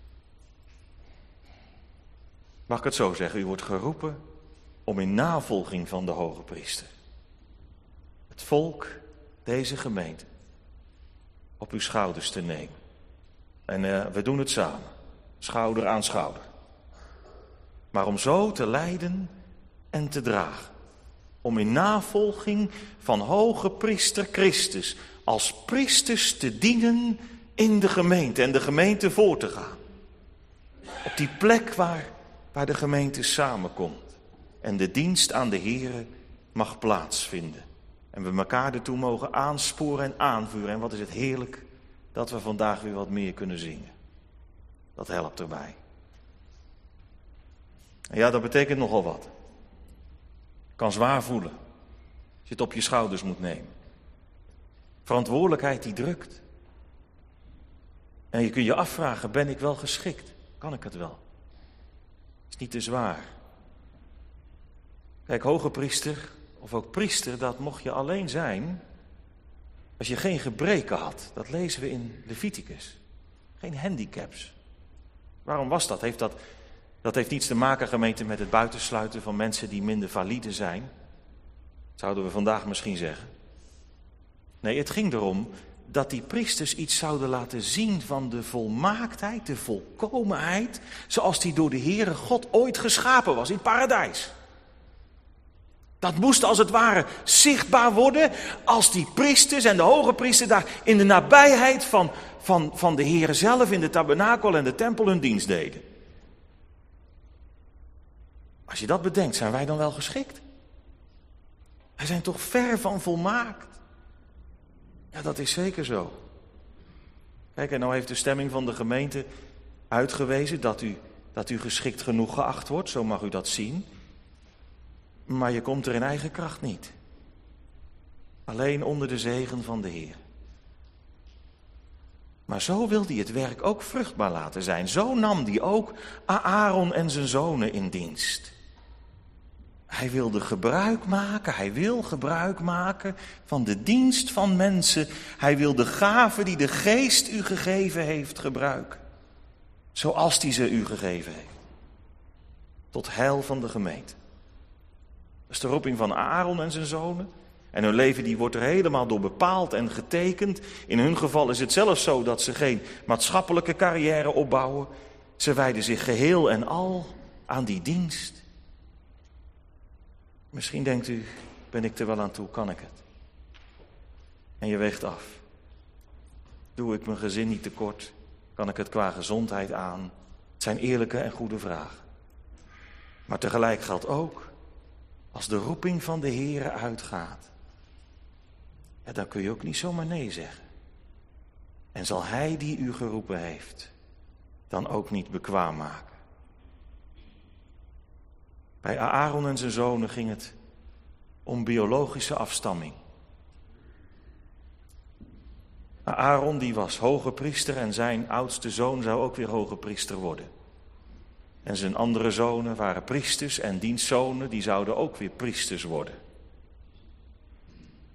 Mag ik het zo zeggen? U wordt geroepen om in navolging van de hoge priester het volk, deze gemeente, op uw schouders te nemen. En uh, we doen het samen, schouder aan schouder. Maar om zo te leiden en te dragen. Om in navolging van hoge priester Christus als priesters te dienen in de gemeente en de gemeente voor te gaan. Op die plek waar, waar de gemeente samenkomt en de dienst aan de Here mag plaatsvinden. En we elkaar ertoe mogen aansporen en aanvuren. En wat is het heerlijk dat we vandaag weer wat meer kunnen zingen. Dat helpt erbij. En ja, dat betekent nogal wat. Kan zwaar voelen. Als je het op je schouders moet nemen. Verantwoordelijkheid die drukt. En je kunt je afvragen, ben ik wel geschikt? Kan ik het wel? Is niet te zwaar. Kijk, hoge priester of ook priester, dat mocht je alleen zijn als je geen gebreken had. Dat lezen we in Leviticus. Geen handicaps. Waarom was dat? Heeft dat... Dat heeft niets te maken, gemeente, met het buitensluiten van mensen die minder valide zijn. Zouden we vandaag misschien zeggen. Nee, het ging erom dat die priesters iets zouden laten zien van de volmaaktheid, de volkomenheid, zoals die door de Heere God ooit geschapen was in het paradijs. Dat moest als het ware zichtbaar worden als die priesters en de hoge priester daar in de nabijheid van, van, van de Heere zelf in de tabernakel en de tempel hun dienst deden. Als je dat bedenkt, zijn wij dan wel geschikt? Wij zijn toch ver van volmaakt? Ja, dat is zeker zo. Kijk, en nou heeft de stemming van de gemeente uitgewezen dat u, dat u geschikt genoeg geacht wordt, zo mag u dat zien. Maar je komt er in eigen kracht niet. Alleen onder de zegen van de Heer. Maar zo wil hij het werk ook vruchtbaar laten zijn. Zo nam hij ook Aaron en zijn zonen in dienst. Hij wilde gebruik maken, hij wil gebruik maken van de dienst van mensen. Hij wil de gaven die de Geest u gegeven heeft gebruiken. Zoals die ze u gegeven heeft. Tot heil van de gemeente. Dat is de roeping van Aaron en zijn zonen. En hun leven die wordt er helemaal door bepaald en getekend. In hun geval is het zelfs zo dat ze geen maatschappelijke carrière opbouwen. Ze wijden zich geheel en al aan die dienst. Misschien denkt u, ben ik er wel aan toe, kan ik het? En je weegt af. Doe ik mijn gezin niet tekort? Kan ik het qua gezondheid aan? Het zijn eerlijke en goede vragen. Maar tegelijk geldt ook, als de roeping van de Heere uitgaat, ja, dan kun je ook niet zomaar nee zeggen. En zal Hij die u geroepen heeft, dan ook niet bekwaam maken. Bij Aaron en zijn zonen ging het om biologische afstamming. Aaron die was hoge priester en zijn oudste zoon zou ook weer hoge priester worden. En zijn andere zonen waren priesters en diens zonen die zouden ook weer priesters worden.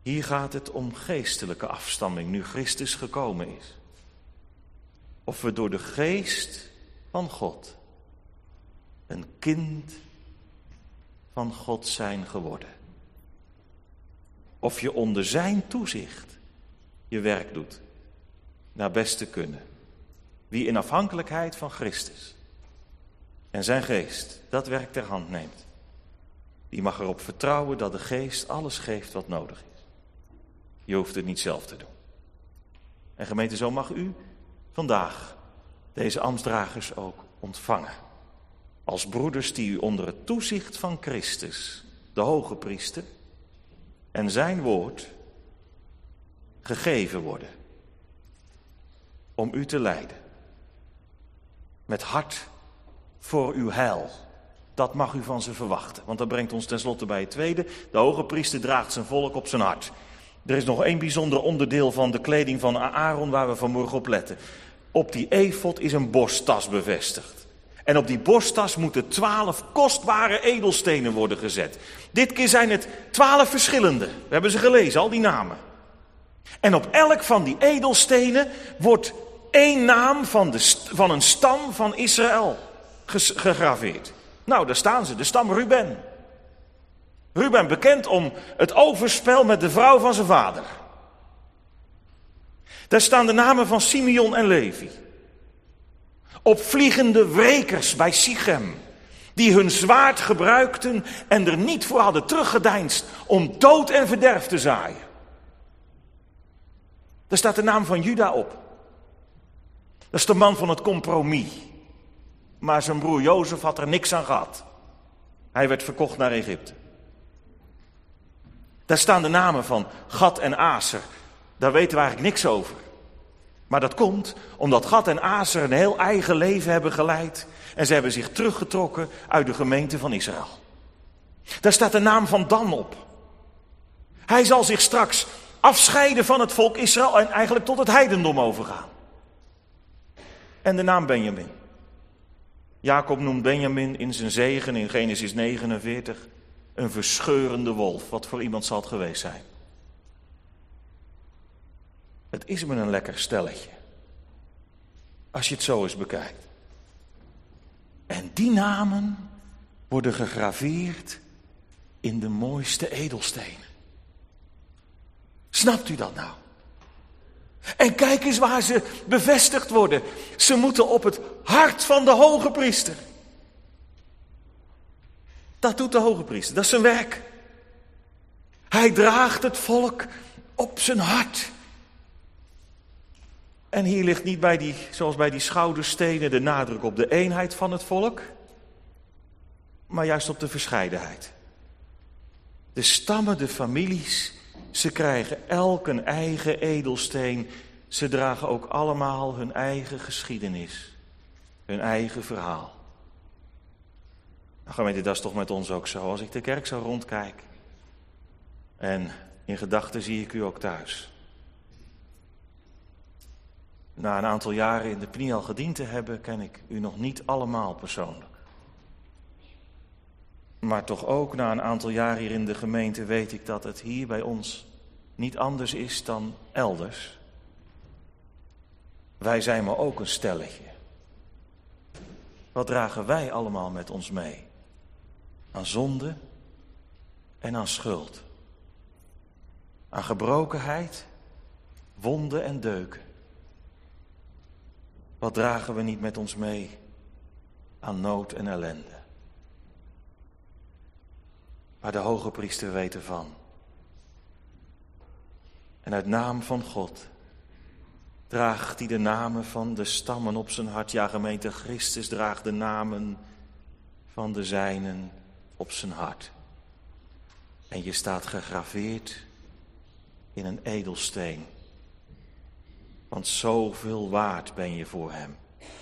Hier gaat het om geestelijke afstamming, nu Christus gekomen is. Of we door de geest van God een kind van God zijn geworden. Of je onder zijn toezicht je werk doet, naar best te kunnen. Wie in afhankelijkheid van Christus en zijn geest dat werk ter hand neemt, die mag erop vertrouwen dat de geest alles geeft wat nodig is. Je hoeft het niet zelf te doen. En gemeente, zo mag u vandaag deze ambtsdragers ook ontvangen. Als broeders die u onder het toezicht van Christus, de hoge priester, en zijn woord gegeven worden. Om u te leiden. Met hart voor uw heil. Dat mag u van ze verwachten. Want dat brengt ons tenslotte bij het tweede. De hoge priester draagt zijn volk op zijn hart. Er is nog één bijzonder onderdeel van de kleding van Aaron waar we vanmorgen op letten. Op die efod is een borsttas bevestigd. En op die borsttas moeten twaalf kostbare edelstenen worden gezet. Dit keer zijn het twaalf verschillende. We hebben ze gelezen, al die namen. En op elk van die edelstenen wordt één naam van, de, van een stam van Israël gegraveerd. Nou, daar staan ze, de stam Ruben. Ruben bekend om het overspel met de vrouw van zijn vader. Daar staan de namen van Simeon en Levi. Opvliegende wrekers bij Sichem, die hun zwaard gebruikten en er niet voor hadden teruggedeinsd om dood en verderf te zaaien. Daar staat de naam van Juda op. Dat is de man van het compromis. Maar zijn broer Jozef had er niks aan gehad. Hij werd verkocht naar Egypte. Daar staan de namen van Gad en Aser. Daar weten we eigenlijk niks over. Maar dat komt omdat Gad en Aser een heel eigen leven hebben geleid. En ze hebben zich teruggetrokken uit de gemeente van Israël. Daar staat de naam van Dan op. Hij zal zich straks afscheiden van het volk Israël en eigenlijk tot het heidendom overgaan. En de naam Benjamin. Jacob noemt Benjamin in zijn zegen in Genesis negenenveertig een verscheurende wolf. Wat voor iemand zal het geweest zijn? Het is me een lekker stelletje. Als je het zo eens bekijkt. En die namen worden gegraveerd in de mooiste edelstenen. Snapt u dat nou? En kijk eens waar ze bevestigd worden. Ze moeten op het hart van de hoge priester. Dat doet de hoge priester, dat is zijn werk. Hij draagt het volk op zijn hart. En hier ligt niet bij die, zoals bij die schouderstenen de nadruk op de eenheid van het volk, maar juist op de verscheidenheid. De stammen, de families, ze krijgen elk een eigen edelsteen. Ze dragen ook allemaal hun eigen geschiedenis, hun eigen verhaal. Nou gemeente, dat is toch met ons ook zo. Als ik de kerk zo rondkijk en in gedachten zie ik u ook thuis. Na een aantal jaren in de Pniel gediend te hebben, ken ik u nog niet allemaal persoonlijk. Maar toch ook na een aantal jaar hier in de gemeente weet ik dat het hier bij ons niet anders is dan elders. Wij zijn maar ook een stelletje. Wat dragen wij allemaal met ons mee? Aan zonde en aan schuld. Aan gebrokenheid, wonden en deuken. Wat dragen we niet met ons mee aan nood en ellende? Maar de hoge priester weet ervan. En uit naam van God draagt hij de namen van de stammen op zijn hart. Ja, gemeente, Christus draagt de namen van de zijnen op zijn hart. En je staat gegraveerd in een edelsteen. Want zoveel waard ben je voor hem.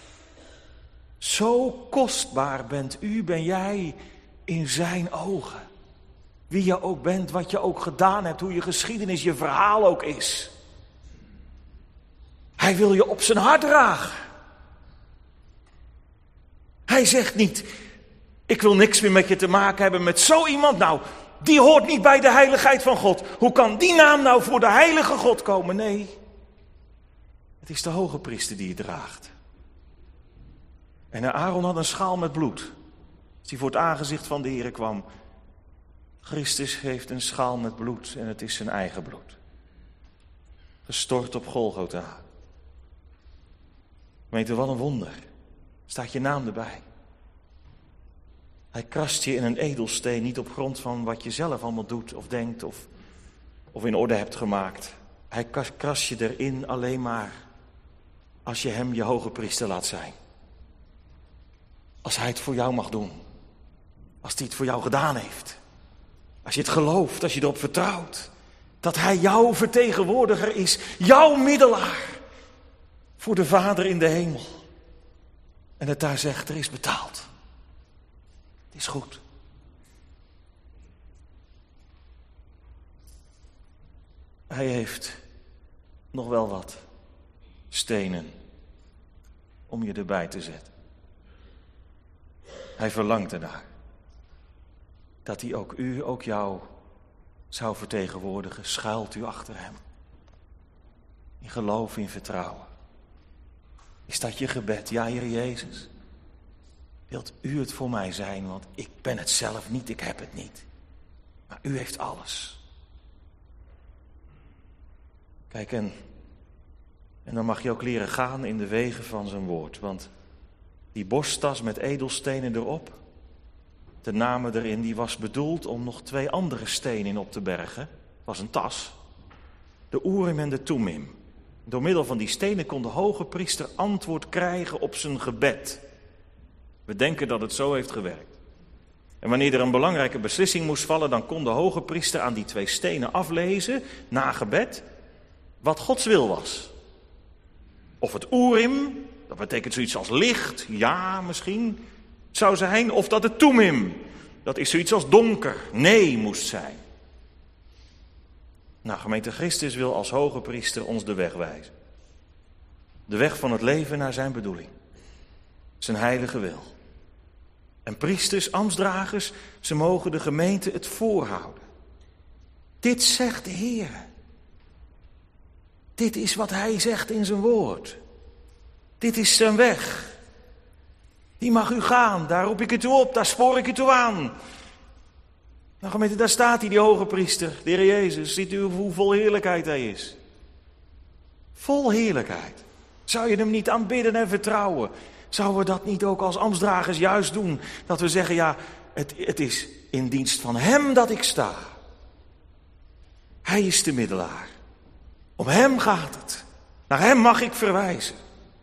Zo kostbaar bent u, ben jij in zijn ogen. Wie je ook bent, wat je ook gedaan hebt, hoe je geschiedenis, je verhaal ook is. Hij wil je op zijn hart dragen. Hij zegt niet, ik wil niks meer met je te maken hebben met zo iemand. Nou, die hoort niet bij de heiligheid van God. Hoe kan die naam nou voor de heilige God komen? Nee, het is de hoge priester die het draagt. En Aaron had een schaal met bloed. Als hij voor het aangezicht van de Heere kwam. Christus heeft een schaal met bloed en het is zijn eigen bloed. Gestort op Golgotha. Weet je, wat een wonder. Staat je naam erbij. Hij krast je in een edelsteen, niet op grond van wat je zelf allemaal doet of denkt of, of in orde hebt gemaakt. Hij krast je erin alleen maar als je hem je hoge priester laat zijn. Als hij het voor jou mag doen. Als hij het voor jou gedaan heeft. Als je het gelooft, als je erop vertrouwt. Dat hij jouw vertegenwoordiger is, jouw middelaar. Voor de Vader in de hemel. En het daar zegt, er is betaald. Het is goed. Hij heeft nog wel wat stenen om je erbij te zetten. Hij verlangt ernaar. Dat hij ook u, ook jou zou vertegenwoordigen. Schuilt u achter hem. In geloof, in vertrouwen. Is dat je gebed? Ja, Heer Jezus. Wilt u het voor mij zijn? Want ik ben het zelf niet, ik heb het niet. Maar u heeft alles. Kijk, en, en dan mag je ook leren gaan in de wegen van zijn woord. Want die borsttas met edelstenen erop, de namen erin, die was bedoeld om nog twee andere stenen in op te bergen. Het was een tas. De Urim en de Thummim. Door middel van die stenen kon de hoge priester antwoord krijgen op zijn gebed. We denken dat het zo heeft gewerkt. En wanneer er een belangrijke beslissing moest vallen, dan kon de hoge priester aan die twee stenen aflezen, na gebed, wat Gods wil was. Of het Urim, dat betekent zoiets als licht, ja misschien, zou zijn. Of dat het Thummim, dat is zoiets als donker, nee moest zijn. Nou, gemeente, Christus wil als hoge priester ons de weg wijzen. De weg van het leven naar zijn bedoeling. Zijn heilige wil. En priesters, ambtsdragers, ze mogen de gemeente het voorhouden. Dit zegt de Heer. Dit is wat hij zegt in zijn woord. Dit is zijn weg. Die mag u gaan, daar roep ik u toe op, daar spoor ik u toe aan. Nou gemeente, daar staat hij, die hoge priester, de Heer Jezus. Ziet u hoe vol heerlijkheid hij is? Vol heerlijkheid. Zou je hem niet aanbidden en vertrouwen? Zouden we dat niet ook als ambtsdragers juist doen? Dat we zeggen, ja, het, het is in dienst van hem dat ik sta. Hij is de middelaar. Om hem gaat het. Naar hem mag ik verwijzen.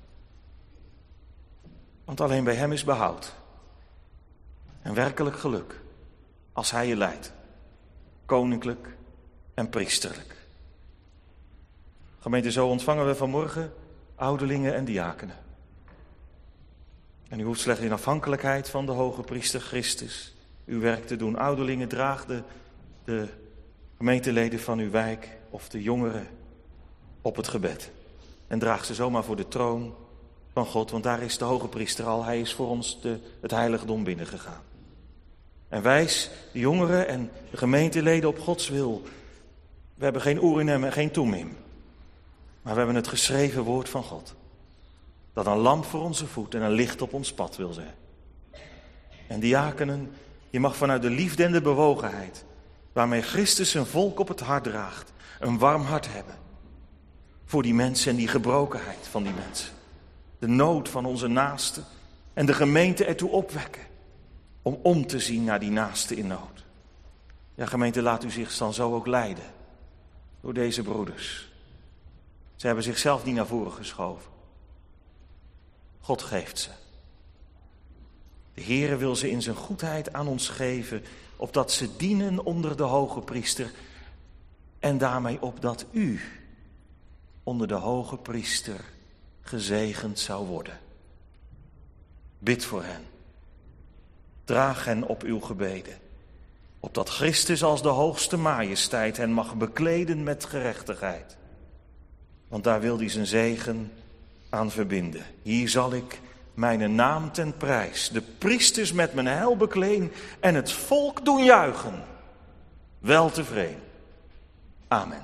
Want alleen bij hem is behoud. En werkelijk geluk. Als hij je leidt. Koninklijk en priesterlijk. Gemeente, zo ontvangen we vanmorgen ouderlingen en diakenen. En u hoeft slechts in afhankelijkheid van de hoge priester Christus uw werk te doen. Ouderlingen, draag de, de gemeenteleden van uw wijk of de jongeren op het gebed. En draag ze zomaar voor de troon van God, want daar is de hoge priester al. Hij is voor ons de, het heiligdom binnengegaan. En wijs de jongeren en de gemeenteleden op Gods wil. We hebben geen Urim en geen Thummim. Maar we hebben het geschreven woord van God. Dat een lamp voor onze voet en een licht op ons pad wil zijn. En diakenen, je mag vanuit de liefde en de bewogenheid, waarmee Christus zijn volk op het hart draagt, een warm hart hebben. Voor die mensen en die gebrokenheid van die mensen. De nood van onze naasten en de gemeente ertoe opwekken. Om om te zien naar die naasten in nood. Ja, gemeente, laat u zich dan zo ook leiden. Door deze broeders. Ze hebben zichzelf niet naar voren geschoven. God geeft ze. De Heere wil ze in zijn goedheid aan ons geven, opdat ze dienen onder de hoge priester en daarmee opdat u onder de hoge priester gezegend zou worden. Bid voor hen. Draag hen op uw gebeden, opdat Christus als de hoogste majesteit hen mag bekleden met gerechtigheid. Want daar wil hij zijn zegen aan verbinden. Hier zal ik mijn naam ten prijs, de priesters met mijn heil bekleen en het volk doen juichen. wel tevreden. Amen.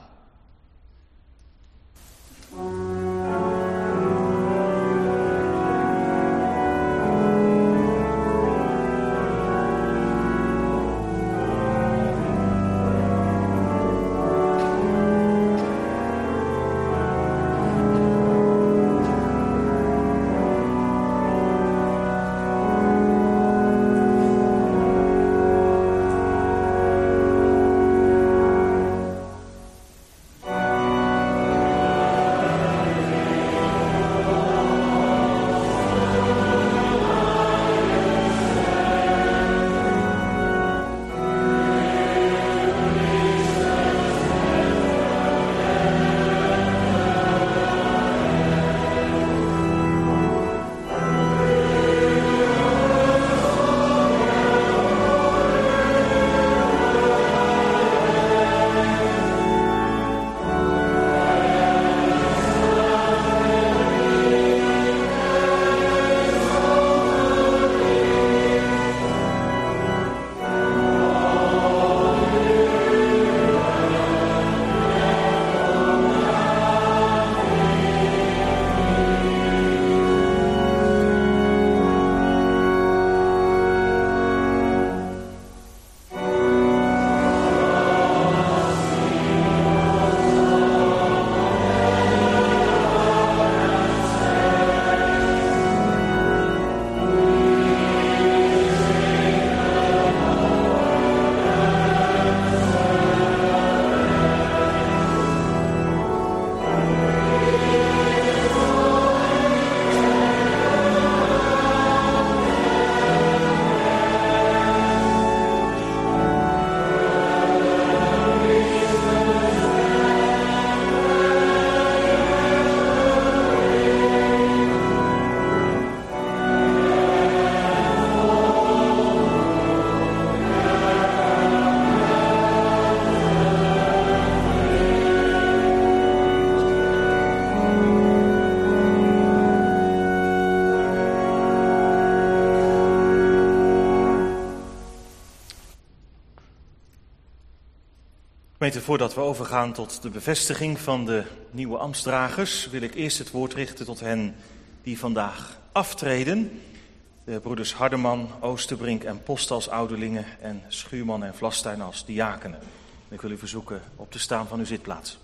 Gemeente, voordat we overgaan tot de bevestiging van de nieuwe ambtsdragers, wil ik eerst het woord richten tot hen die vandaag aftreden. De broeders Hardeman, Oosterbrink en Post als ouderlingen en Schuurman en Vlastuin als diakenen. Ik wil u verzoeken op te staan van uw zitplaats.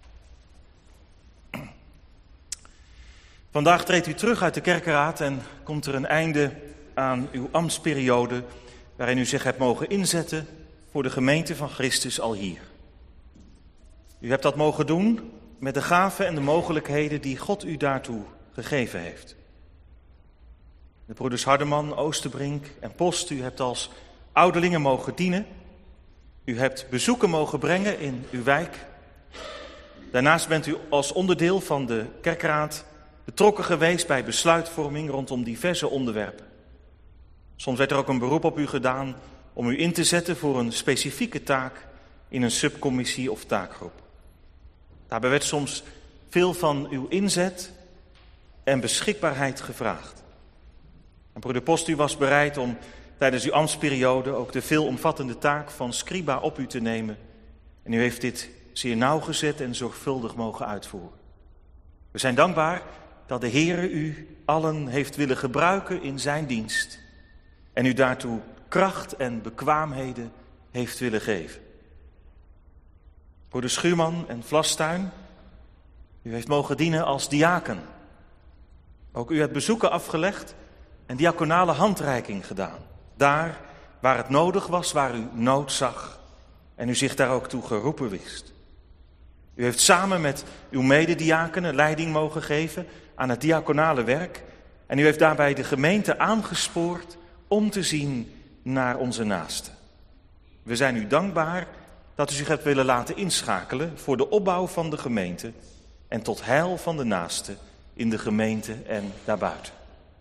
Vandaag treedt u terug uit de kerkenraad en komt er een einde aan uw ambtsperiode waarin u zich hebt mogen inzetten voor de gemeente van Christus al hier. U hebt dat mogen doen met de gaven en de mogelijkheden die God u daartoe gegeven heeft. De broeders Hardeman, Oosterbrink en Post, u hebt als ouderlingen mogen dienen. U hebt bezoeken mogen brengen in uw wijk. Daarnaast bent u als onderdeel van de kerkraad betrokken geweest bij besluitvorming rondom diverse onderwerpen. Soms werd er ook een beroep op u gedaan om u in te zetten voor een specifieke taak in een subcommissie of taakgroep. Daarbij werd soms veel van uw inzet en beschikbaarheid gevraagd. En broeder Post, u was bereid om tijdens uw ambtsperiode ook de veelomvattende taak van scriba op u te nemen. En u heeft dit zeer nauwgezet en zorgvuldig mogen uitvoeren. We zijn dankbaar dat de Heere u allen heeft willen gebruiken in zijn dienst. En u daartoe kracht en bekwaamheden heeft willen geven. Broeder Schuurman en Vlastuin, u heeft mogen dienen als diaken. Ook u hebt bezoeken afgelegd en diaconale handreiking gedaan. Daar waar het nodig was, waar u nood zag en u zich daar ook toe geroepen wist. U heeft samen met uw medediakenen leiding mogen geven aan het diaconale werk. En u heeft daarbij de gemeente aangespoord om te zien naar onze naasten. We zijn u dankbaar dat u zich hebt willen laten inschakelen voor de opbouw van de gemeente en tot heil van de naasten in de gemeente en daarbuiten.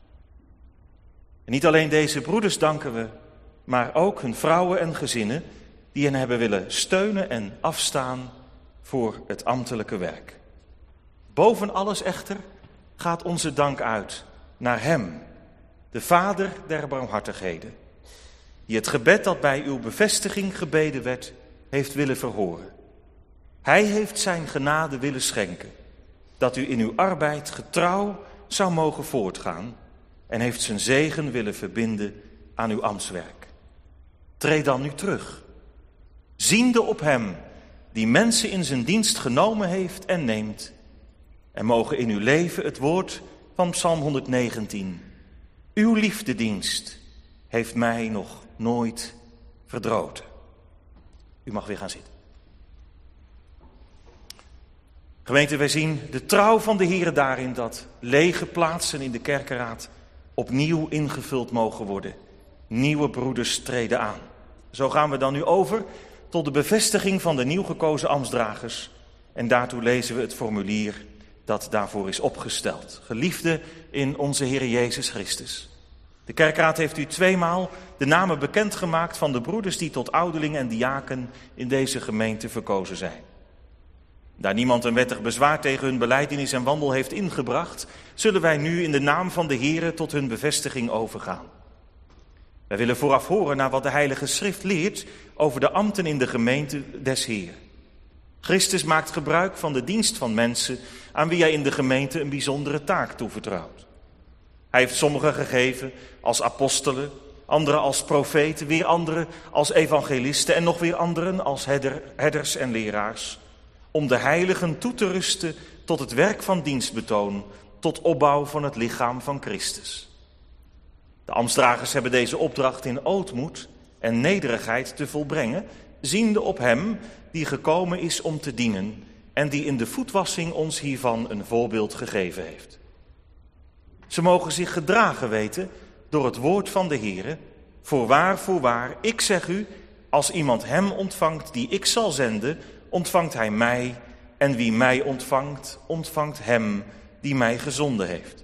En niet alleen deze broeders danken we, maar ook hun vrouwen en gezinnen die hen hebben willen steunen en afstaan voor het ambtelijke werk. Boven alles echter gaat onze dank uit naar hem, de Vader der barmhartigheden, die het gebed dat bij uw bevestiging gebeden werd, heeft willen verhoren. Hij heeft zijn genade willen schenken, dat u in uw arbeid getrouw zou mogen voortgaan en heeft zijn zegen willen verbinden aan uw ambtswerk. Treed dan nu terug, ziende op hem die mensen in zijn dienst genomen heeft en neemt, en mogen in uw leven het woord van Psalm honderdnegentien, uw liefdedienst heeft mij nog nooit verdroten. U mag weer gaan zitten. Gemeente, wij zien de trouw van de Heere daarin dat lege plaatsen in de kerkenraad opnieuw ingevuld mogen worden. Nieuwe broeders treden aan. Zo gaan we dan nu over tot de bevestiging van de nieuw gekozen ambtsdragers. En daartoe lezen we het formulier dat daarvoor is opgesteld. Geliefde in onze Heere Jezus Christus. De kerkraad heeft u tweemaal de namen bekendgemaakt van de broeders die tot ouderling en diaken in deze gemeente verkozen zijn. Daar niemand een wettig bezwaar tegen hun belijdenis en wandel heeft ingebracht, zullen wij nu in de naam van de Heere tot hun bevestiging overgaan. Wij willen vooraf horen naar wat de Heilige Schrift leert over de ambten in de gemeente des Heeren. Christus maakt gebruik van de dienst van mensen aan wie hij in de gemeente een bijzondere taak toevertrouwt. Hij heeft sommigen gegeven als apostelen, anderen als profeten, weer anderen als evangelisten en nog weer anderen als herder, herders en leraars, om de heiligen toe te rusten tot het werk van dienstbetoon, tot opbouw van het lichaam van Christus. De ambtsdragers hebben deze opdracht in ootmoed en nederigheid te volbrengen, ziende op hem die gekomen is om te dienen en die in de voetwassing ons hiervan een voorbeeld gegeven heeft. Ze mogen zich gedragen weten door het woord van de Heere. Voorwaar, voorwaar, ik zeg u, als iemand hem ontvangt die ik zal zenden, ontvangt hij mij, en wie mij ontvangt, ontvangt hem die mij gezonden heeft.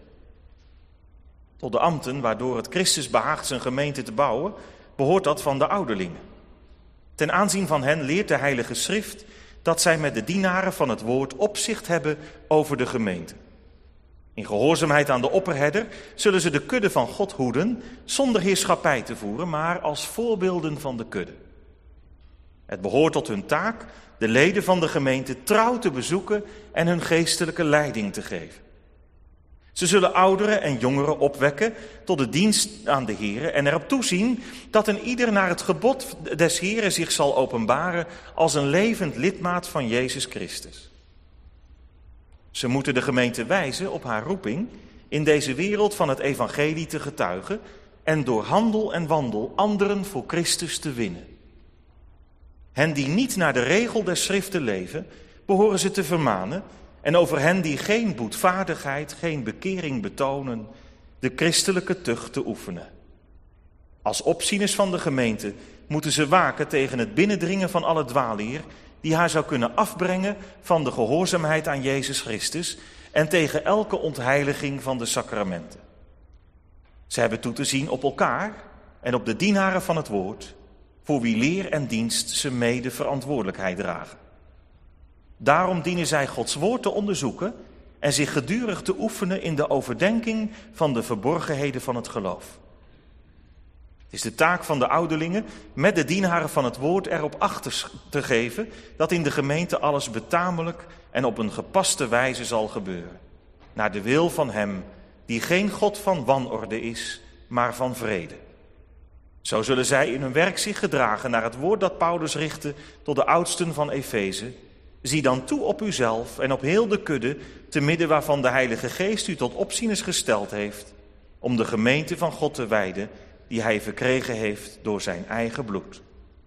Tot de ambten waardoor het Christus behaagt zijn gemeente te bouwen, behoort dat van de ouderlingen. Ten aanzien van hen leert de Heilige Schrift dat zij met de dienaren van het woord opzicht hebben over de gemeente. In gehoorzaamheid aan de opperherder zullen ze de kudde van God hoeden, zonder heerschappij te voeren, maar als voorbeelden van de kudde. Het behoort tot hun taak de leden van de gemeente trouw te bezoeken en hun geestelijke leiding te geven. Ze zullen ouderen en jongeren opwekken tot de dienst aan de Heere en erop toezien dat een ieder naar het gebod des Heeren zich zal openbaren als een levend lidmaat van Jezus Christus. Ze moeten de gemeente wijzen op haar roeping in deze wereld van het evangelie te getuigen en door handel en wandel anderen voor Christus te winnen. Hen die niet naar de regel der schriften leven, behoren ze te vermanen, en over hen die geen boetvaardigheid, geen bekering betonen, de christelijke tucht te oefenen. Als opzieners van de gemeente moeten ze waken tegen het binnendringen van alle dwaalleer die haar zou kunnen afbrengen van de gehoorzaamheid aan Jezus Christus en tegen elke ontheiliging van de sacramenten. Ze hebben toe te zien op elkaar en op de dienaren van het woord, voor wie leer en dienst ze mede verantwoordelijkheid dragen. Daarom dienen zij Gods woord te onderzoeken en zich gedurig te oefenen in de overdenking van de verborgenheden van het geloof. Het is de taak van de ouderlingen met de dienaren van het woord erop acht te geven dat in de gemeente alles betamelijk en op een gepaste wijze zal gebeuren. Naar de wil van hem die geen God van wanorde is, maar van vrede. Zo zullen zij in hun werk zich gedragen naar het woord dat Paulus richtte tot de oudsten van Efeze. Zie dan toe op uzelf en op heel de kudde, te midden waarvan de Heilige Geest u tot opzieners gesteld heeft, om de gemeente van God te wijden, die hij verkregen heeft door zijn eigen bloed.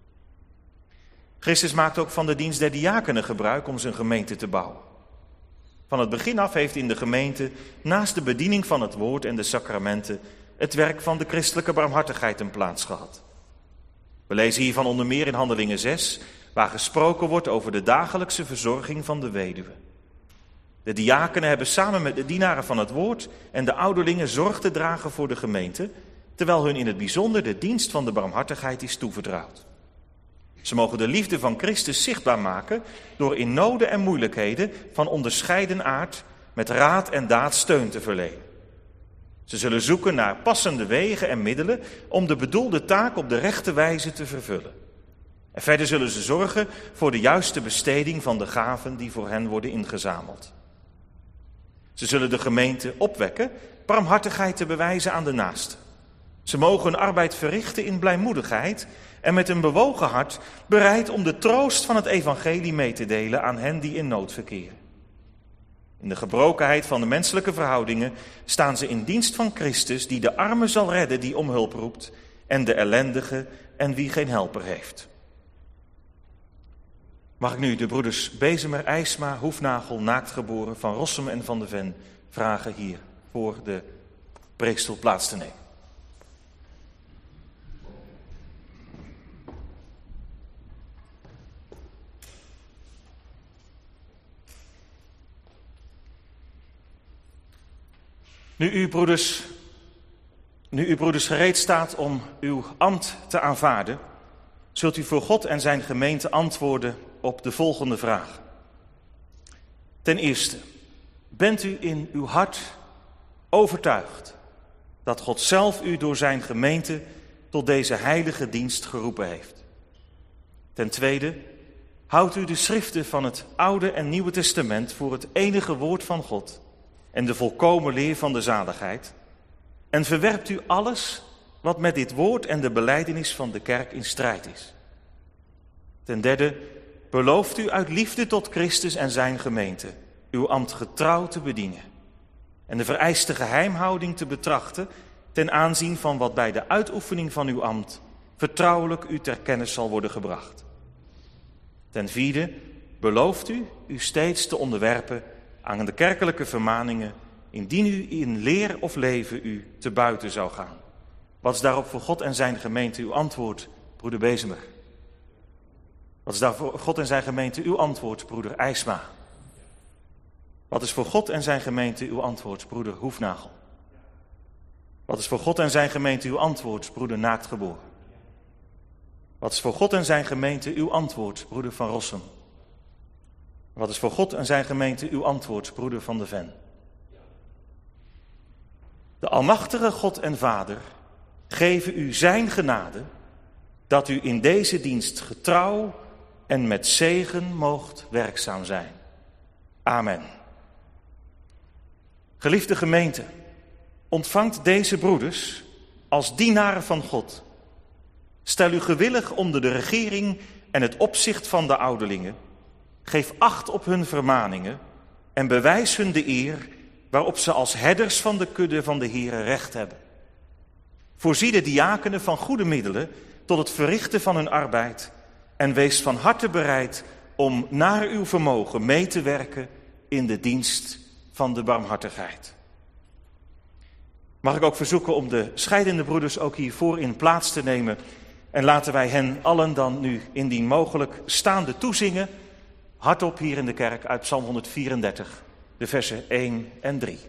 Christus maakt ook van de dienst der diakenen gebruik om zijn gemeente te bouwen. Van het begin af heeft in de gemeente, naast de bediening van het woord en de sacramenten, het werk van de christelijke barmhartigheid een plaats gehad. We lezen hiervan onder meer in Handelingen zes, waar gesproken wordt over de dagelijkse verzorging van de weduwe. De diakenen hebben samen met de dienaren van het woord en de ouderlingen zorg te dragen voor de gemeente, terwijl hun in het bijzonder de dienst van de barmhartigheid is toevertrouwd. Ze mogen de liefde van Christus zichtbaar maken door in noden en moeilijkheden van onderscheiden aard met raad en daad steun te verlenen. Ze zullen zoeken naar passende wegen en middelen om de bedoelde taak op de rechte wijze te vervullen. En verder zullen ze zorgen voor de juiste besteding van de gaven die voor hen worden ingezameld. Ze zullen de gemeente opwekken barmhartigheid te bewijzen aan de naaste. Ze mogen hun arbeid verrichten in blijmoedigheid en met een bewogen hart bereid om de troost van het evangelie mee te delen aan hen die in nood verkeren. In de gebrokenheid van de menselijke verhoudingen staan ze in dienst van Christus, die de armen zal redden die om hulp roept en de ellendige en wie geen helper heeft. Mag ik nu de broeders Bezemer, IJsma, Hoefnagel, Naaktgeboren, Van Rossum en Van de Ven vragen hier voor de preekstoel plaats te nemen. Nu u, broeders, nu u, broeders, gereed staat om uw ambt te aanvaarden, zult u voor God en zijn gemeente antwoorden op de volgende vraag. Ten eerste, bent u in uw hart overtuigd dat God zelf u door zijn gemeente tot deze heilige dienst geroepen heeft? Ten tweede, houdt u de schriften van het Oude en Nieuwe Testament voor het enige woord van God en de volkomen leer van de zaligheid, en verwerpt u alles wat met dit woord en de belijdenis van de kerk in strijd is? Ten derde, belooft u uit liefde tot Christus en zijn gemeente uw ambt getrouw te bedienen en de vereiste geheimhouding te betrachten ten aanzien van wat bij de uitoefening van uw ambt vertrouwelijk u ter kennis zal worden gebracht? Ten vierde, belooft u u steeds te onderwerpen aan de kerkelijke vermaningen, indien u in leer of leven u te buiten zou gaan? Wat is daarop voor God en zijn gemeente uw antwoord, broeder Bezemer? Wat is daar voor God en zijn gemeente uw antwoord, broeder IJsma? Wat is voor God en zijn gemeente uw antwoord, broeder Hoefnagel? Wat is voor God en zijn gemeente uw antwoord, broeder Naaktgeboren? Wat is voor God en zijn gemeente uw antwoord, broeder Van Rossum? Wat is voor God en zijn gemeente uw antwoord, broeder Van de Ven? De almachtige God en Vader geven u zijn genade, dat u in deze dienst getrouw en met zegen moogt werkzaam zijn. Amen. Geliefde gemeente, ontvangt deze broeders als dienaren van God. Stel u gewillig onder de regering en het opzicht van de ouderlingen. Geef acht op hun vermaningen en bewijs hun de eer waarop ze als herders van de kudde van de Heere recht hebben. Voorzie de diakenen van goede middelen tot het verrichten van hun arbeid en wees van harte bereid om naar uw vermogen mee te werken in de dienst van de barmhartigheid. Mag ik ook verzoeken om de scheidende broeders ook hiervoor in plaats te nemen en laten wij hen allen dan nu indien mogelijk staande toezingen, hardop hier in de kerk uit Psalm honderdvierendertig, de versen één en drie.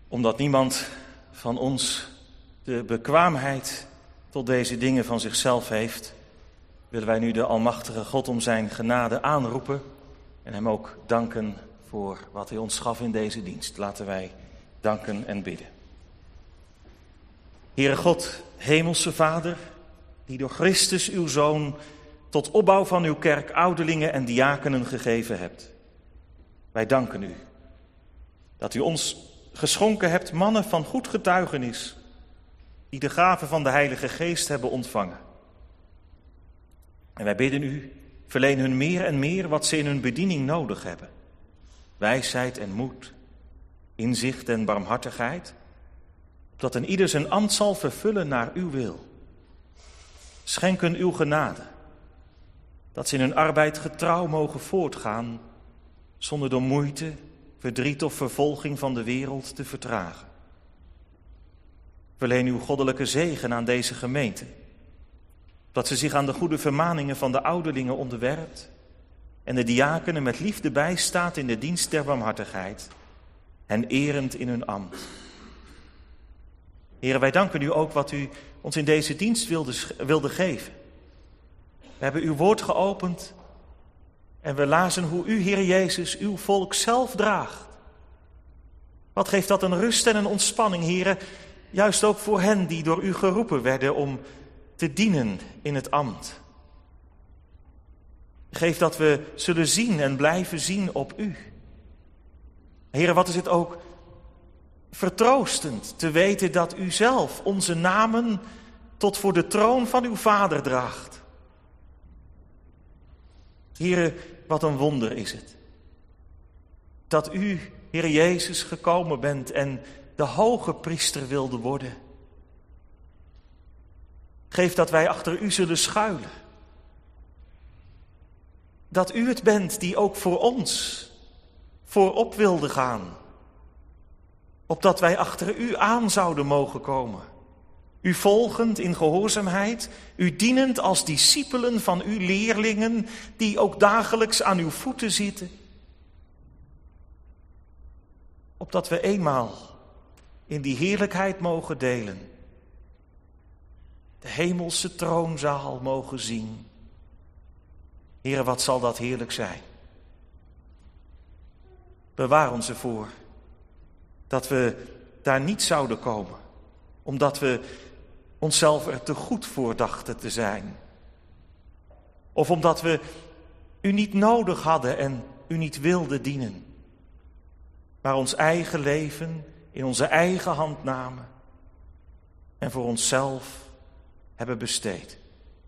Omdat niemand van ons de bekwaamheid tot deze dingen van zichzelf heeft, willen wij nu de Almachtige God om zijn genade aanroepen en hem ook danken voor wat hij ons gaf in deze dienst. Laten wij danken en bidden. Heere God, Hemelse Vader, die door Christus uw Zoon tot opbouw van uw kerk ouderlingen en diakenen gegeven hebt. Wij danken u dat u ons geschonken hebt mannen van goed getuigenis, die de gave van de Heilige Geest hebben ontvangen. En wij bidden u, verleen hun meer en meer wat ze in hun bediening nodig hebben. Wijsheid en moed, inzicht en barmhartigheid, opdat een ieder zijn ambt zal vervullen naar uw wil. Schenk hun uw genade, dat ze in hun arbeid getrouw mogen voortgaan, zonder door moeite, verdriet of vervolging van de wereld te vertragen. Verleen uw goddelijke zegen aan deze gemeente, dat ze zich aan de goede vermaningen van de ouderlingen onderwerpt en de diakenen met liefde bijstaat in de dienst der barmhartigheid en erend in hun ambt. Heren, wij danken u ook wat u ons in deze dienst wilde, wilde geven. We hebben uw woord geopend en we lazen hoe u, Heer Jezus, uw volk zelf draagt. Wat geeft dat een rust en een ontspanning, Heren, juist ook voor hen die door u geroepen werden om te dienen in het ambt. Geef dat we zullen zien en blijven zien op u. Heren, wat is het ook vertroostend te weten dat u zelf onze namen tot voor de troon van uw Vader draagt. Heren, wat een wonder is het. Dat u, Heer Jezus, gekomen bent en de hoge priester wilde worden. Geef dat wij achter u zullen schuilen. Dat u het bent die ook voor ons voorop wilde gaan. Opdat wij achter u aan zouden mogen komen. U volgend in gehoorzaamheid, u dienend als discipelen van uw leerlingen die ook dagelijks aan uw voeten zitten. Opdat we eenmaal in die heerlijkheid mogen delen. De hemelse troonzaal mogen zien. Heere, wat zal dat heerlijk zijn. Bewaar ons ervoor dat we daar niet zouden komen, omdat we onszelf er te goed voor dachten te zijn. Of omdat we u niet nodig hadden en u niet wilden dienen. Maar ons eigen leven in onze eigen hand namen en voor onszelf hebben besteed.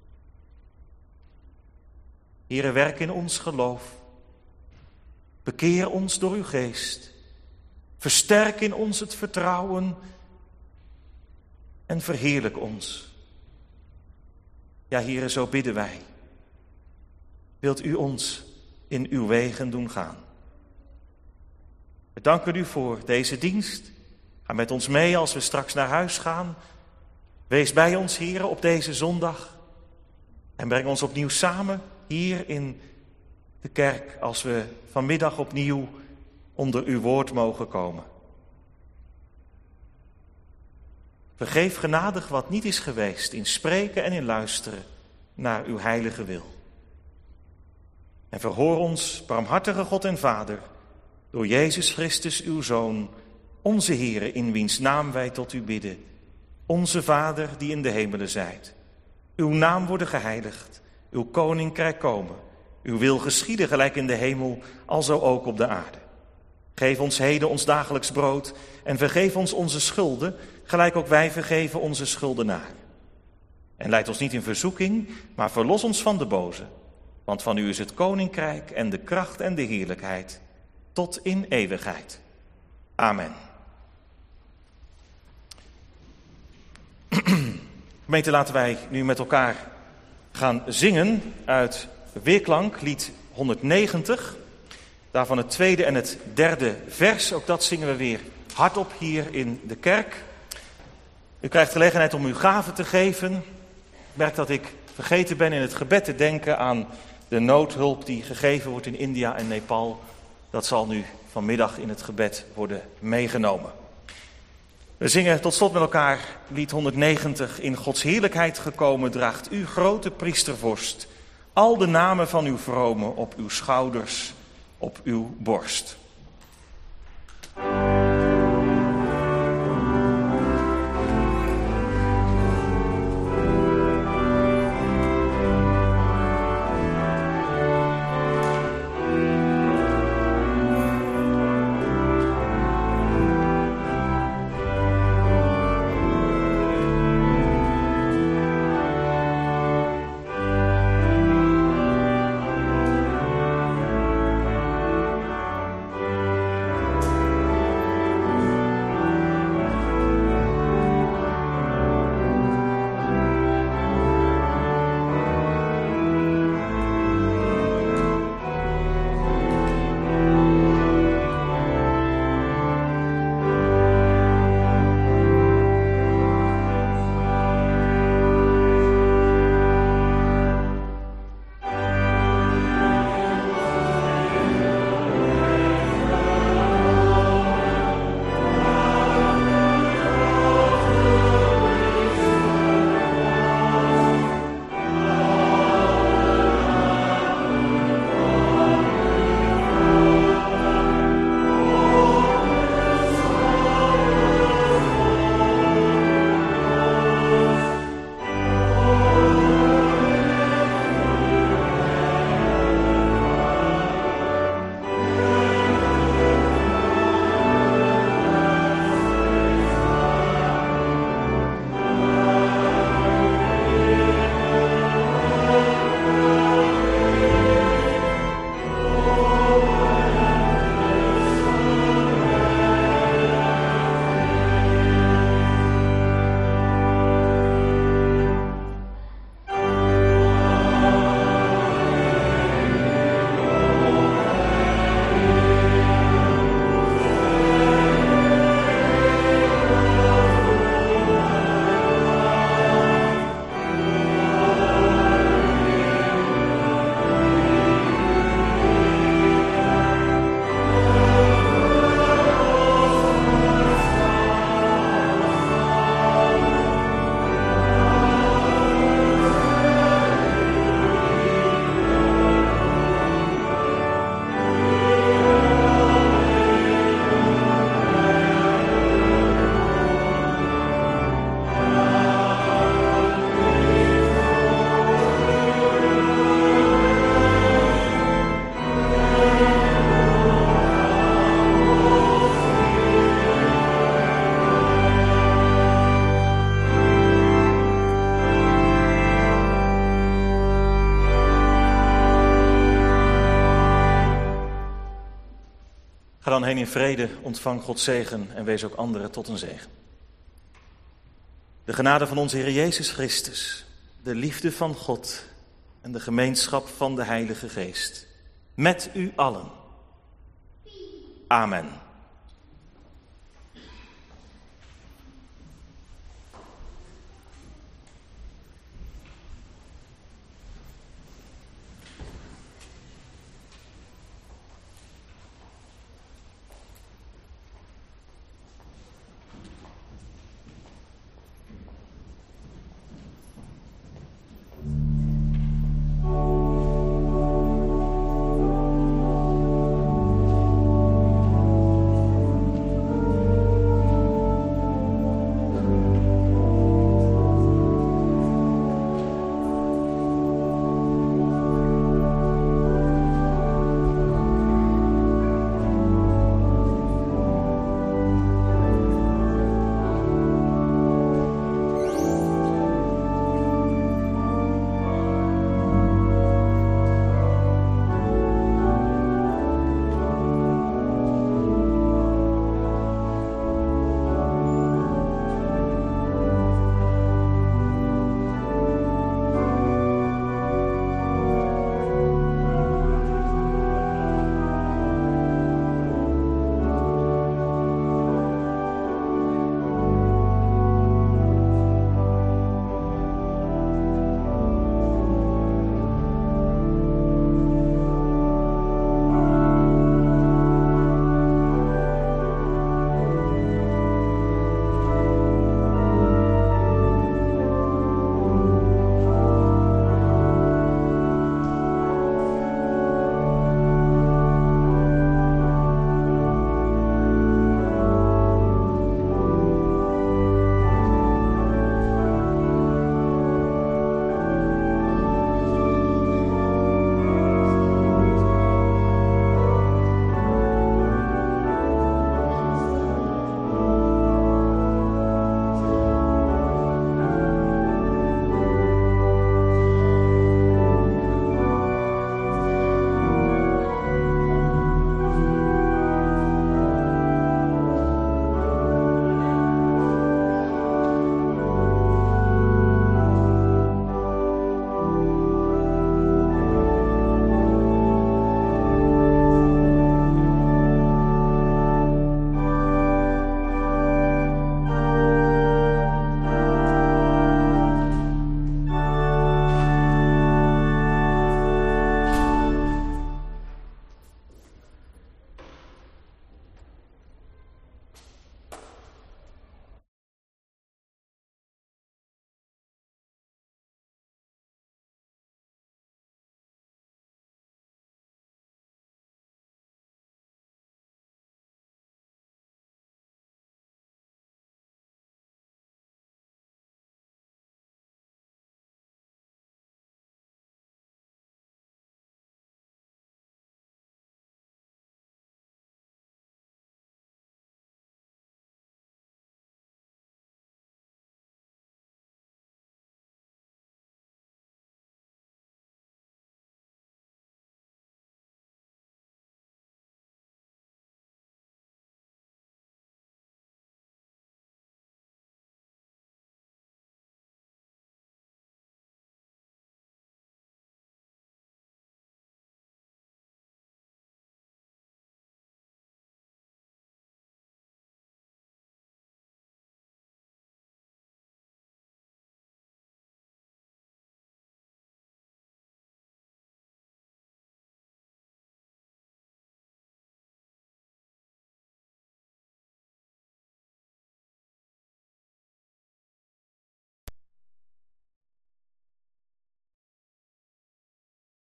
Heere, werk in ons geloof. Bekeer ons door uw geest. Versterk in ons het vertrouwen en verheerlijk ons. Ja, Heere, zo bidden wij. Wilt u ons in uw wegen doen gaan. We danken u voor deze dienst. Ga met ons mee als we straks naar huis gaan. Wees bij ons, Heere, op deze zondag. En breng ons opnieuw samen hier in de kerk als we vanmiddag opnieuw onder uw woord mogen komen. Vergeef genadig wat niet is geweest in spreken en in luisteren naar uw heilige wil. En verhoor ons, barmhartige God en Vader, door Jezus Christus uw Zoon, onze Heere, in wiens naam wij tot u bidden. Onze Vader die in de hemelen zijt. Uw naam worden geheiligd, uw koninkrijk komen. Uw wil geschieden gelijk in de hemel, alzo ook op de aarde. Geef ons heden ons dagelijks brood en vergeef ons onze schulden, gelijk ook wij vergeven onze schuldenaren. En leid ons niet in verzoeking, maar verlos ons van de boze. Want van u is het koninkrijk en de kracht en de heerlijkheid, tot in eeuwigheid. Amen. Gemeente, laten wij nu met elkaar gaan zingen uit Weerklank, lied honderdnegentig. Daarvan het tweede en het derde vers. Ook dat zingen we weer hardop hier in de kerk. U krijgt gelegenheid om uw gaven te geven. Ik merk dat ik vergeten ben in het gebed te denken aan de noodhulp die gegeven wordt in India en Nepal. Dat zal nu vanmiddag in het gebed worden meegenomen. We zingen tot slot met elkaar lied honderdnegentig. In Gods heerlijkheid gekomen draagt u, grote priestervorst, al de namen van uw vromen op uw schouders, op uw borst. Ga dan heen in vrede, ontvang Gods zegen en wees ook anderen tot een zegen. De genade van onze Heer Jezus Christus, de liefde van God en de gemeenschap van de Heilige Geest. Met u allen. Amen.